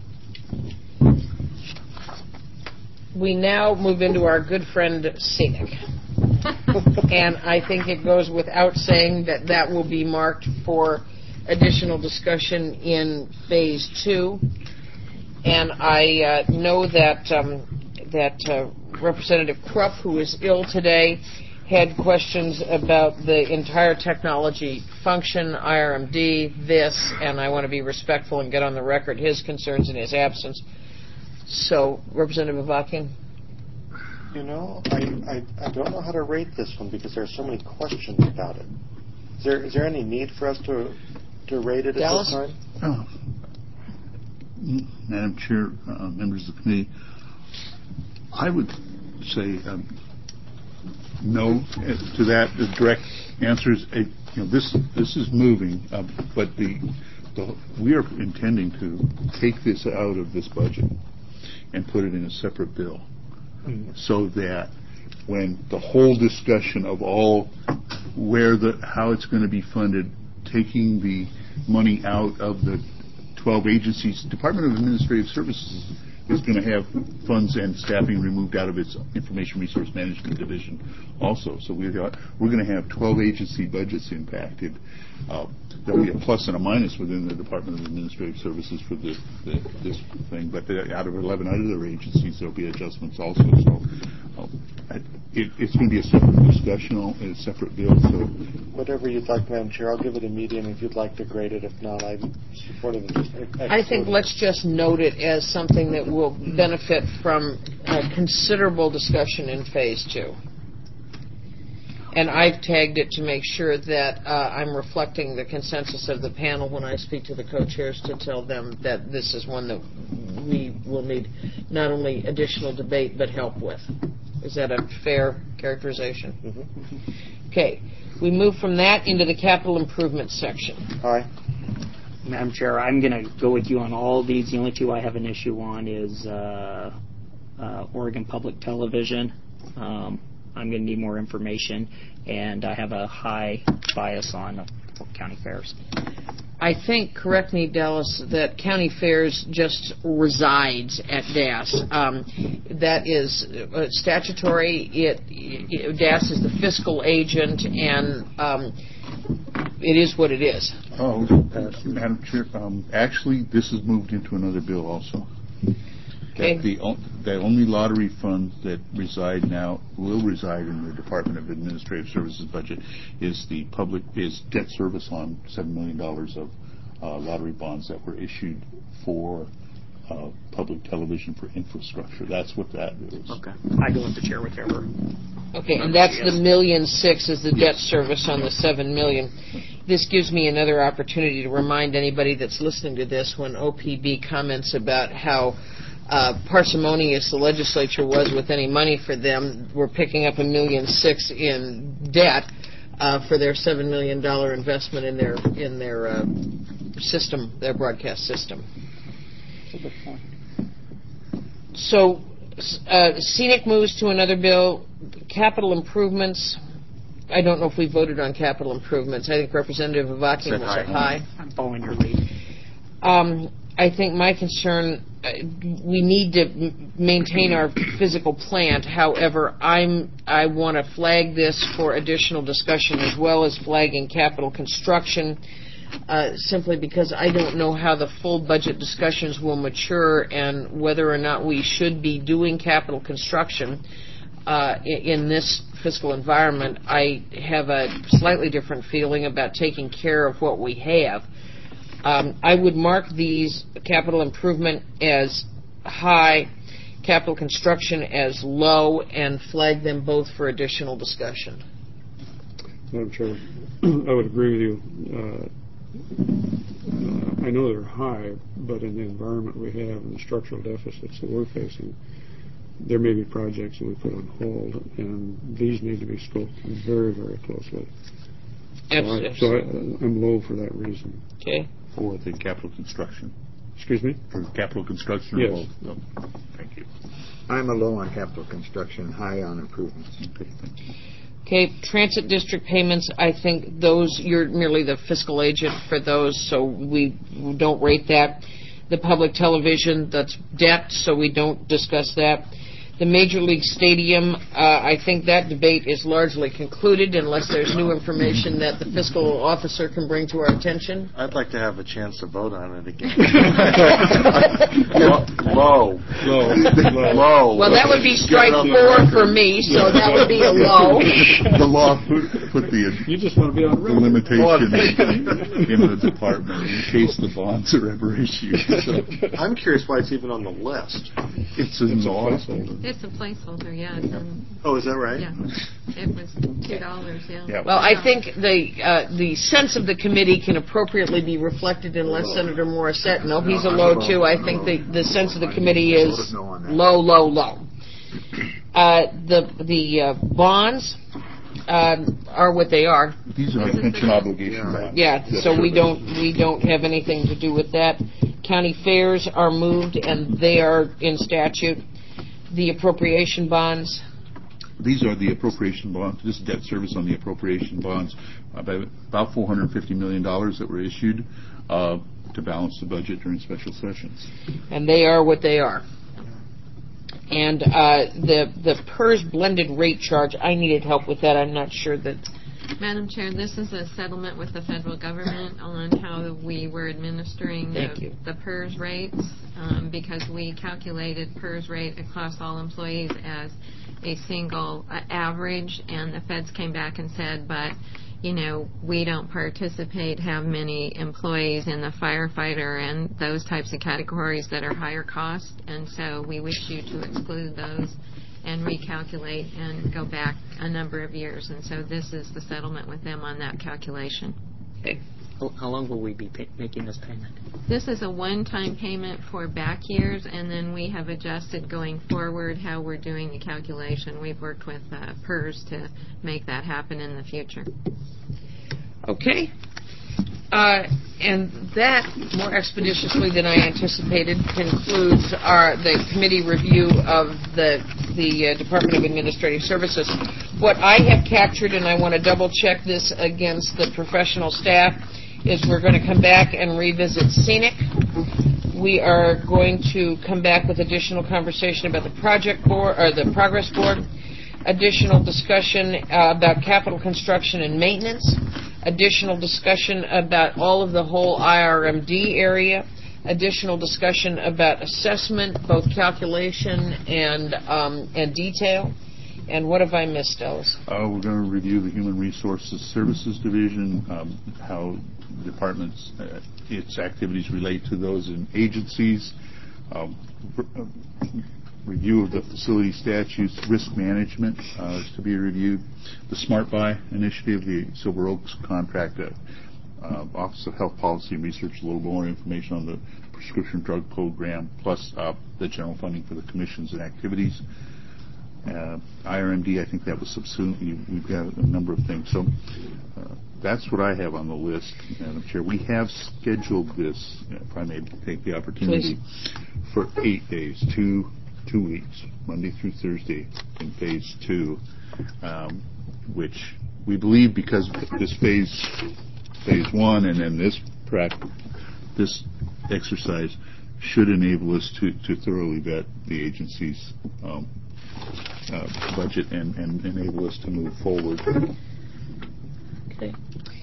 We now move into our good friend scenic. And I think it goes without saying that that will be marked for additional discussion in phase two. And I uh, know that um, that uh, Representative Krupp, who is ill today, had questions about the entire technology function, I R M D, this, and I want to be respectful and get on the record his concerns in his absence. So, Representative Avakian? You know, I, I, I don't know how to rate this one because there are so many questions about it. Is there is there any need for us to to rate it Dallas? at this time? Oh. Madam Chair, uh, members of the committee, I would say um, no to that. The direct answer is, uh, you know, this this is moving, uh, but the, the we are intending to take this out of this budget and put it in a separate bill, mm-hmm. so that when the whole discussion of all where the how it's going to be funded, taking the money out of the twelve agencies, Department of Administrative Services is going to have funds and staffing removed out of its Information Resource Management Division also. So we're, we're going to have twelve agency budgets impacted. Uh, there'll be a plus and a minus within the Department of Administrative Services for the, the, this thing, but the, out of eleven other agencies, there'll be adjustments also. So uh, it, it's going to be a separate discussion, a separate bill. So whatever you'd like, Madam Chair, I'll give it a medium if you'd like to grade it. If not, I'm supportive of just I think let's just note it as something that will benefit from uh, considerable discussion in phase two. And I've tagged it to make sure that uh, I'm reflecting the consensus of the panel when I speak to the co-chairs to tell them that this is one that we will need not only additional debate but help with. Is that a fair characterization? Mm-hmm. Okay. We move from that into the capital improvement section. Aye. Madam Chair, I'm going to go with you on all of these. The only two I have an issue on is uh, uh, Oregon Public Television. Um, I'm going to need more information, and I have a high bias on uh, county fairs. I think, correct me, Dallas, that county fairs just resides at D A S. Um, that is uh, statutory. It, it D A S is the fiscal agent, and um, it is what it is. Oh, uh, Madam Chair, um, actually, this is moved into another bill also. Okay. That the, the only lottery funds that reside now, will reside in the Department of Administrative Services budget is the public, is debt service on seven million dollars of uh, lottery bonds that were issued for uh, public television for infrastructure. That's what that is. Okay. I go with the chair, whichever. Okay, and that's the million six is the debt service on the seven million. This gives me another opportunity to remind anybody that's listening to this when O P B comments about how Uh, parsimonious the legislature was with any money for them. We're picking up a million six in debt uh, for their seven million dollar investment in their in their uh, system, their broadcast system. That's a good point. So, uh, scenic moves to another bill. Capital improvements. I don't know if we voted on capital improvements. I think Representative Avakian was at high. I'm following your lead. Um, I think my concern, uh, we need to m- maintain our physical plant. However, I'm, I want to flag this for additional discussion as well as flagging capital construction, uh, simply because I don't know how the full budget discussions will mature and whether or not we should be doing capital construction uh, in, in this fiscal environment. I have a slightly different feeling about taking care of what we have. Um, I would mark these capital improvement as high, capital construction as low, and flag them both for additional discussion. Madam Chair, I would agree with you. Uh, uh, I know they're high, but in the environment we have and the structural deficits that we're facing, there may be projects that we put on hold, and these need to be scoped very, very closely. Absolutely. So, I, so I, I'm low for that reason. Okay. For the capital construction. Excuse me? For capital construction? Yes. Or both? No. Thank you. I'm a low on capital construction, high on improvements. Okay, thank you. Okay, transit district payments, I think those, you're merely the fiscal agent for those, so we don't rate that. The public television, that's debt, so we don't discuss that. The Major League Stadium, uh, I think that debate is largely concluded unless there's new information that the fiscal officer can bring to our attention. I'd like to have a chance to vote on it again. Low. Low. Low. Well, that would be strike four for me, so that would be a low. The law put, put the, You just want to be on the record. limitation in the department in case the bonds are ever issued. So I'm curious why it's even on the list. it's in It's a law. placeholder. It's a placeholder, yeah. It's in, Oh, is that right? yeah. It was two dollars, yeah. Yeah. Well, I think the uh, the sense of the committee can appropriately be reflected unless Senator Morissette, no, he's a low too. I think the, the sense of the committee is low, low, low. Uh, the the uh, bonds um, are what they are. These are pension obligation bonds. Yeah, so we don't we don't have anything to do with that. County fairs are moved and they are in statute. The appropriation bonds. These are the appropriation bonds. This debt service on the appropriation bonds, about, about four hundred fifty million dollars that were issued uh, to balance the budget during special sessions. And they are what they are. And uh, the the PERS blended rate charge, I needed help with that. I'm not sure that... Madam Chair, this is a settlement with the federal government on how we were administering Thank the, you. the PERS rates um, because we calculated PERS rate across all employees as a single uh, average, and the feds came back and said, but, you know, we don't participate, have many employees in the firefighter and those types of categories that are higher cost, and so we wish you to exclude those and recalculate and go back a number of years. And so this is the settlement with them on that calculation. Okay. How long will we be pay- making this payment? This is a one-time payment for back years, and then we have adjusted going forward how we're doing the calculation. We've worked with uh, PERS to make that happen in the future. Okay. Uh, and that, more expeditiously than I anticipated, concludes our the committee review of the the uh, Department of Administrative Services. What I have captured, and I want to double-check this against the professional staff, is we're going to come back and revisit scenic. We are going to come back with additional conversation about the project board or the progress board, additional discussion uh, about capital construction and maintenance, additional discussion about all of the whole I R M D area, additional discussion about assessment, both calculation and um, and detail. And what have I missed, Ellis? Uh, we're going to review the Human Resources Services Division, um, how departments, uh, its activities relate to those in agencies, um, uh, review of the facility statutes, risk management uh, is to be reviewed, the Smart Buy initiative, the Silver Oaks contract, uh, uh, Office of Health Policy and Research, a little more information on the prescription drug program, plus uh, the general funding for the commissions and activities. Uh, I R M D, I think that was subsumed. We've got a number of things. So uh, that's what I have on the list, Madam Chair. We have scheduled this, if I may take the opportunity, Please. for eight days, two two weeks, Monday through Thursday in phase two, um, which we believe because this phase phase one and then this prac- this exercise should enable us to, to thoroughly vet the agency's um, uh, budget and, and enable us to move forward. Okay.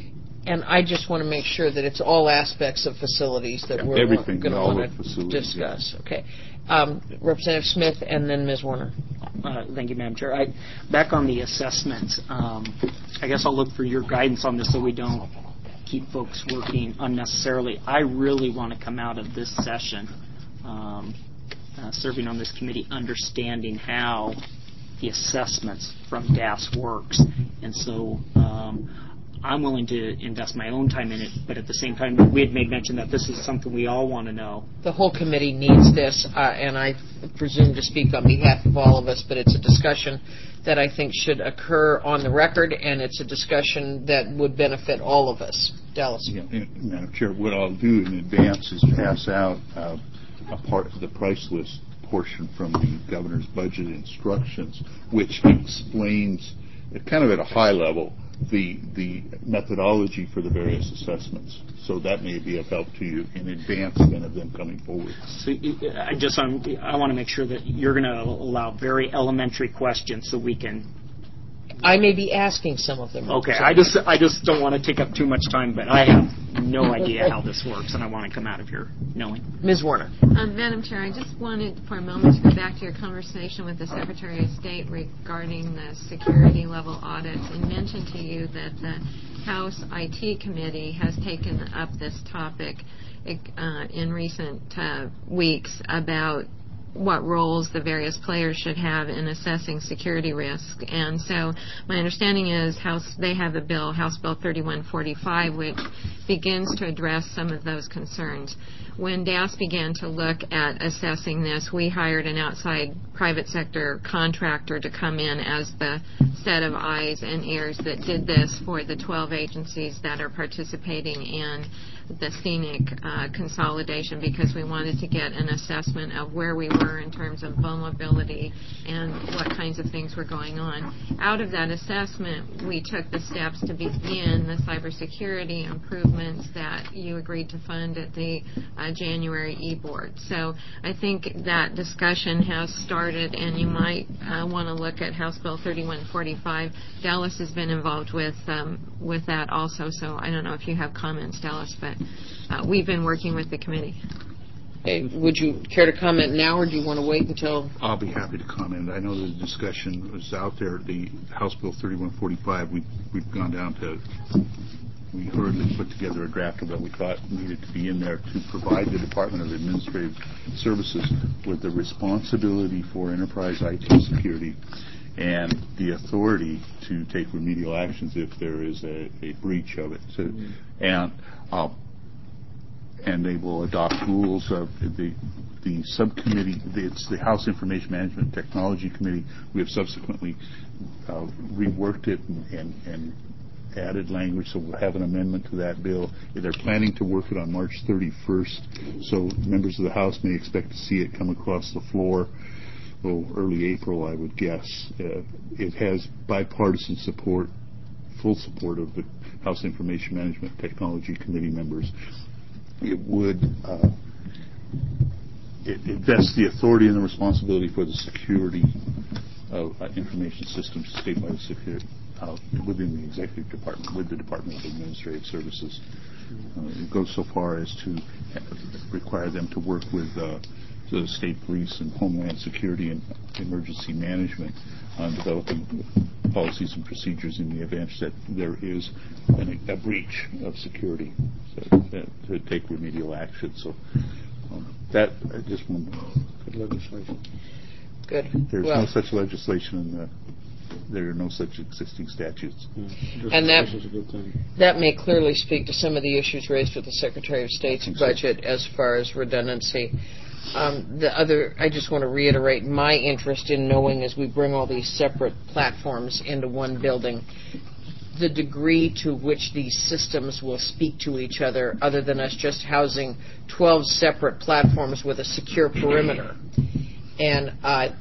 And I just want to make sure that it's all aspects of facilities that Yeah, we're everything, going to all want of to facilities, discuss. Okay. Um, Representative Smith and then Miz Warner. Uh, thank you, Madam Chair. I, back on the assessments, um, I guess I'll look for your guidance on this so we don't keep folks working unnecessarily. I really want to come out of this session, um, uh, serving on this committee, understanding how the assessments from D A S works. And so um, I'm willing to invest my own time in it, but at the same time, we had made mention that this is something we all want to know. The whole committee needs this, uh, and I presume to speak on behalf of all of us, but it's a discussion that I think should occur on the record, and it's a discussion that would benefit all of us. Dallas. Yeah, Madam Chair, what I'll do in advance is pass out uh, a part of the price list portion from the governor's budget instructions, which explains, kind of at a high level, the the methodology for the various assessments. So that may be of help to you in advance then of them coming forward. So I just um, I want to make sure that you're going to allow very elementary questions so we can. I may be asking some of them. Okay, I just I just don't want to take up too much time, but I have no idea how this works, and I want to come out of here knowing. Miz Warner. Um, Madam Chair, I just wanted for a moment to go back to your conversation with the Secretary of State regarding the security level audits and mention to you that the House I T Committee has taken up this topic uh, in recent uh, weeks about what roles the various players should have in assessing security risk. And so my understanding is House they have a bill, House Bill thirty-one forty-five, which begins to address some of those concerns. When D A S began to look at assessing this, we hired an outside private sector contractor to come in as the set of eyes and ears that did this for the twelve agencies that are participating in the scenic uh, consolidation because we wanted to get an assessment of where we were in terms of vulnerability and what kinds of things were going on. Out of that assessment, we took the steps to begin the cybersecurity improvements that you agreed to fund at the uh, January e-board. So I think that discussion has started, and you might uh, want to look at House Bill thirty-one forty-five. Dallas has been involved with um, with that also, so I don't know if you have comments, Dallas, but uh, we've been working with the committee. Hey, would you care to comment now, or do you want to wait until... I'll be happy to comment. I know the discussion was out there. The House Bill thirty-one forty-five, we've, we've gone down to... We hurriedly put together a draft of what we thought needed to be in there to provide the Department of Administrative Services with the responsibility for enterprise I T security and the authority to take remedial actions if there is a, a breach of it. So, mm-hmm. And uh, and they will adopt rules of the the subcommittee. It's the House Information Management Technology Committee. We have subsequently uh, reworked it and, and, and added language, so we'll have an amendment to that bill. They're planning to work it on March thirty-first, so members of the House may expect to see it come across the floor oh, early April, I would guess. Uh, it has bipartisan support, full support of the House Information Management Technology Committee members. It would uh, it, it vests the authority and the responsibility for the security of uh, information systems, statewide security, uh, within the Executive Department, with the Department of Administrative Services. Uh, it goes so far as to require them to work with uh, the state police and Homeland Security and emergency management on developing policies and procedures in the event that there is an, a breach of security, so, uh, to take remedial action. So um, that uh, just one good legislation. Good. There's well, no such legislation in the. There are no such existing statutes. Mm. And that, is a good thing. that may clearly speak to some of the issues raised with the Secretary of State's budget so. as far as redundancy. Um, the other, I just want to reiterate my interest in knowing as we bring all these separate platforms into one building, the degree to which these systems will speak to each other, other than us just housing twelve separate platforms with a secure perimeter. And uh,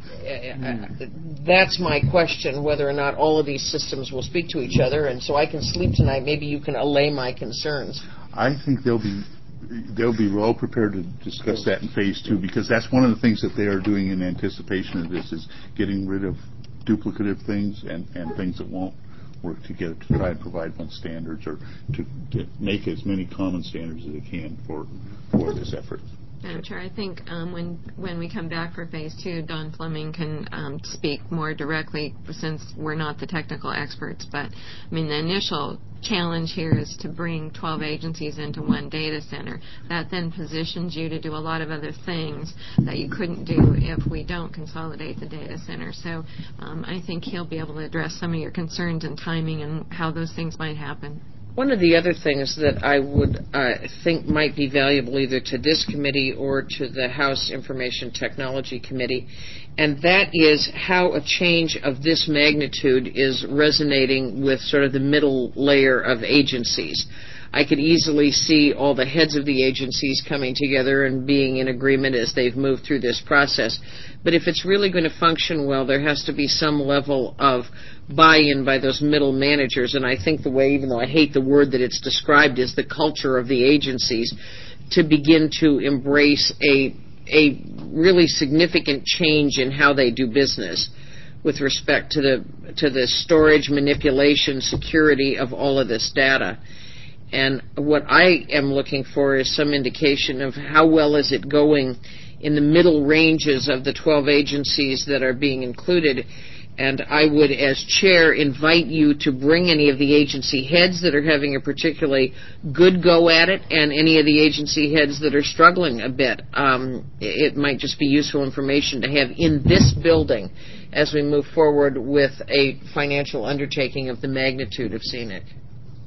mm. that's my question, whether or not all of these systems will speak to each other. And so I can sleep tonight. Maybe you can allay my concerns. I think they'll be they'll be well prepared to discuss that in phase two, because that's one of the things that they are doing in anticipation of this, is getting rid of duplicative things and, and things that won't work together to try and provide one standards, or to, to make as many common standards as they can for for this effort. Madam Chair, I think um, when when we come back for phase two, Don Fleming can um, speak more directly, since we're not the technical experts. But I mean, the initial challenge here is to bring twelve agencies into one data center. That then positions you to do a lot of other things that you couldn't do if we don't consolidate the data center. So um, I think he'll be able to address some of your concerns and timing and how those things might happen. One of the other things that I would uh, think might be valuable either to this committee or to the House Information Technology Committee, and that is how a change of this magnitude is resonating with sort of the middle layer of agencies. I could easily see all the heads of the agencies coming together and being in agreement as they've moved through this process. But if it's really going to function well, there has to be some level of buy-in by those middle managers. And I think the way, even though I hate the word that it's described, is the culture of the agencies, to begin to embrace a a really significant change in how they do business with respect to the to the storage, manipulation, security of all of this data. And what I am looking for is some indication of how well is it going in the middle ranges of the twelve agencies that are being included. And I would, as chair, invite you to bring any of the agency heads that are having a particularly good go at it, and any of the agency heads that are struggling a bit. Um, it might just be useful information to have in this building as we move forward with a financial undertaking of the magnitude of C N I C.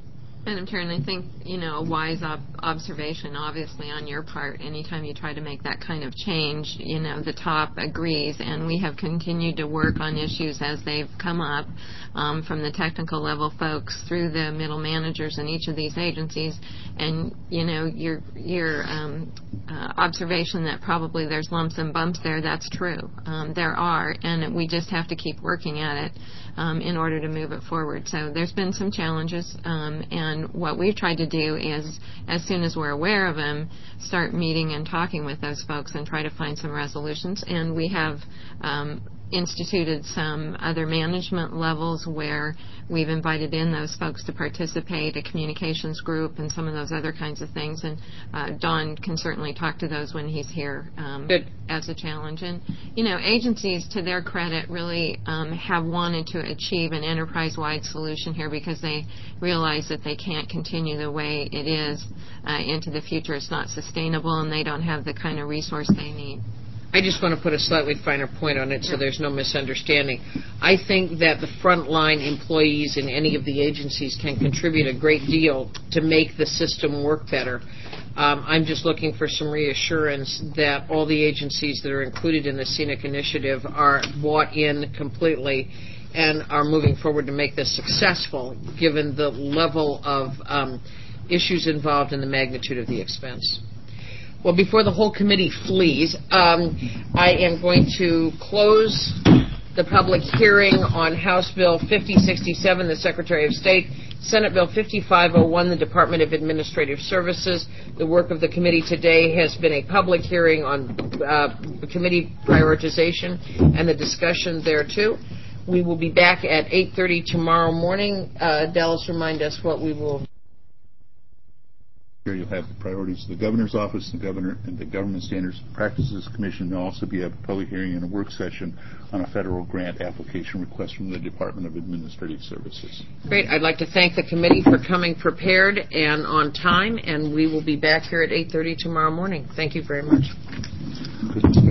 Madam Chair, and I think, you know, a wise ob- observation, obviously, on your part. Anytime you try to make that kind of change, you know, the top agrees, and we have continued to work on issues as they've come up, um, from the technical level folks through the middle managers in each of these agencies. And, you know, your your um, uh, observation that probably there's lumps and bumps there, that's true. Um, there are, and we just have to keep working at it um, in order to move it forward. So there's been some challenges, um, and And what we've tried to do is, as soon as we're aware of them, start meeting and talking with those folks and try to find some resolutions. And we have um, instituted some other management levels where we've invited in those folks to participate, a communications group and some of those other kinds of things. And uh, Don can certainly talk to those when he's here um, as a challenge. And, you know, agencies, to their credit, really um, have wanted to achieve an enterprise-wide solution here because they realize that they can't continue the way it is uh, into the future. It's not sustainable, and they don't have the kind of resource they need. I just want to put a slightly finer point on it so there's no misunderstanding. I think that the frontline employees in any of the agencies can contribute a great deal to make the system work better. Um, I'm just looking for some reassurance that all the agencies that are included in the Scenic Initiative are bought in completely and are moving forward to make this successful, given the level of um, issues involved and the magnitude of the expense. Well, before the whole committee flees, um, I am going to close the public hearing on House Bill fifty sixty-seven, the Secretary of State, Senate Bill fifty-five oh one, the Department of Administrative Services. The work of the committee today has been a public hearing on uh, committee prioritization and the discussion there, too. We will be back at eight thirty tomorrow morning. Uh, Dallas, remind us what we will... Here you'll have the priorities of the Governor's Office, the Governor, and the Government Standards and Practices Commission. There'll also be a public hearing and a work session on a federal grant application request from the Department of Administrative Services. Great. I'd like to thank the committee for coming prepared and on time, and we will be back here at eight thirty tomorrow morning. Thank you very much. Good.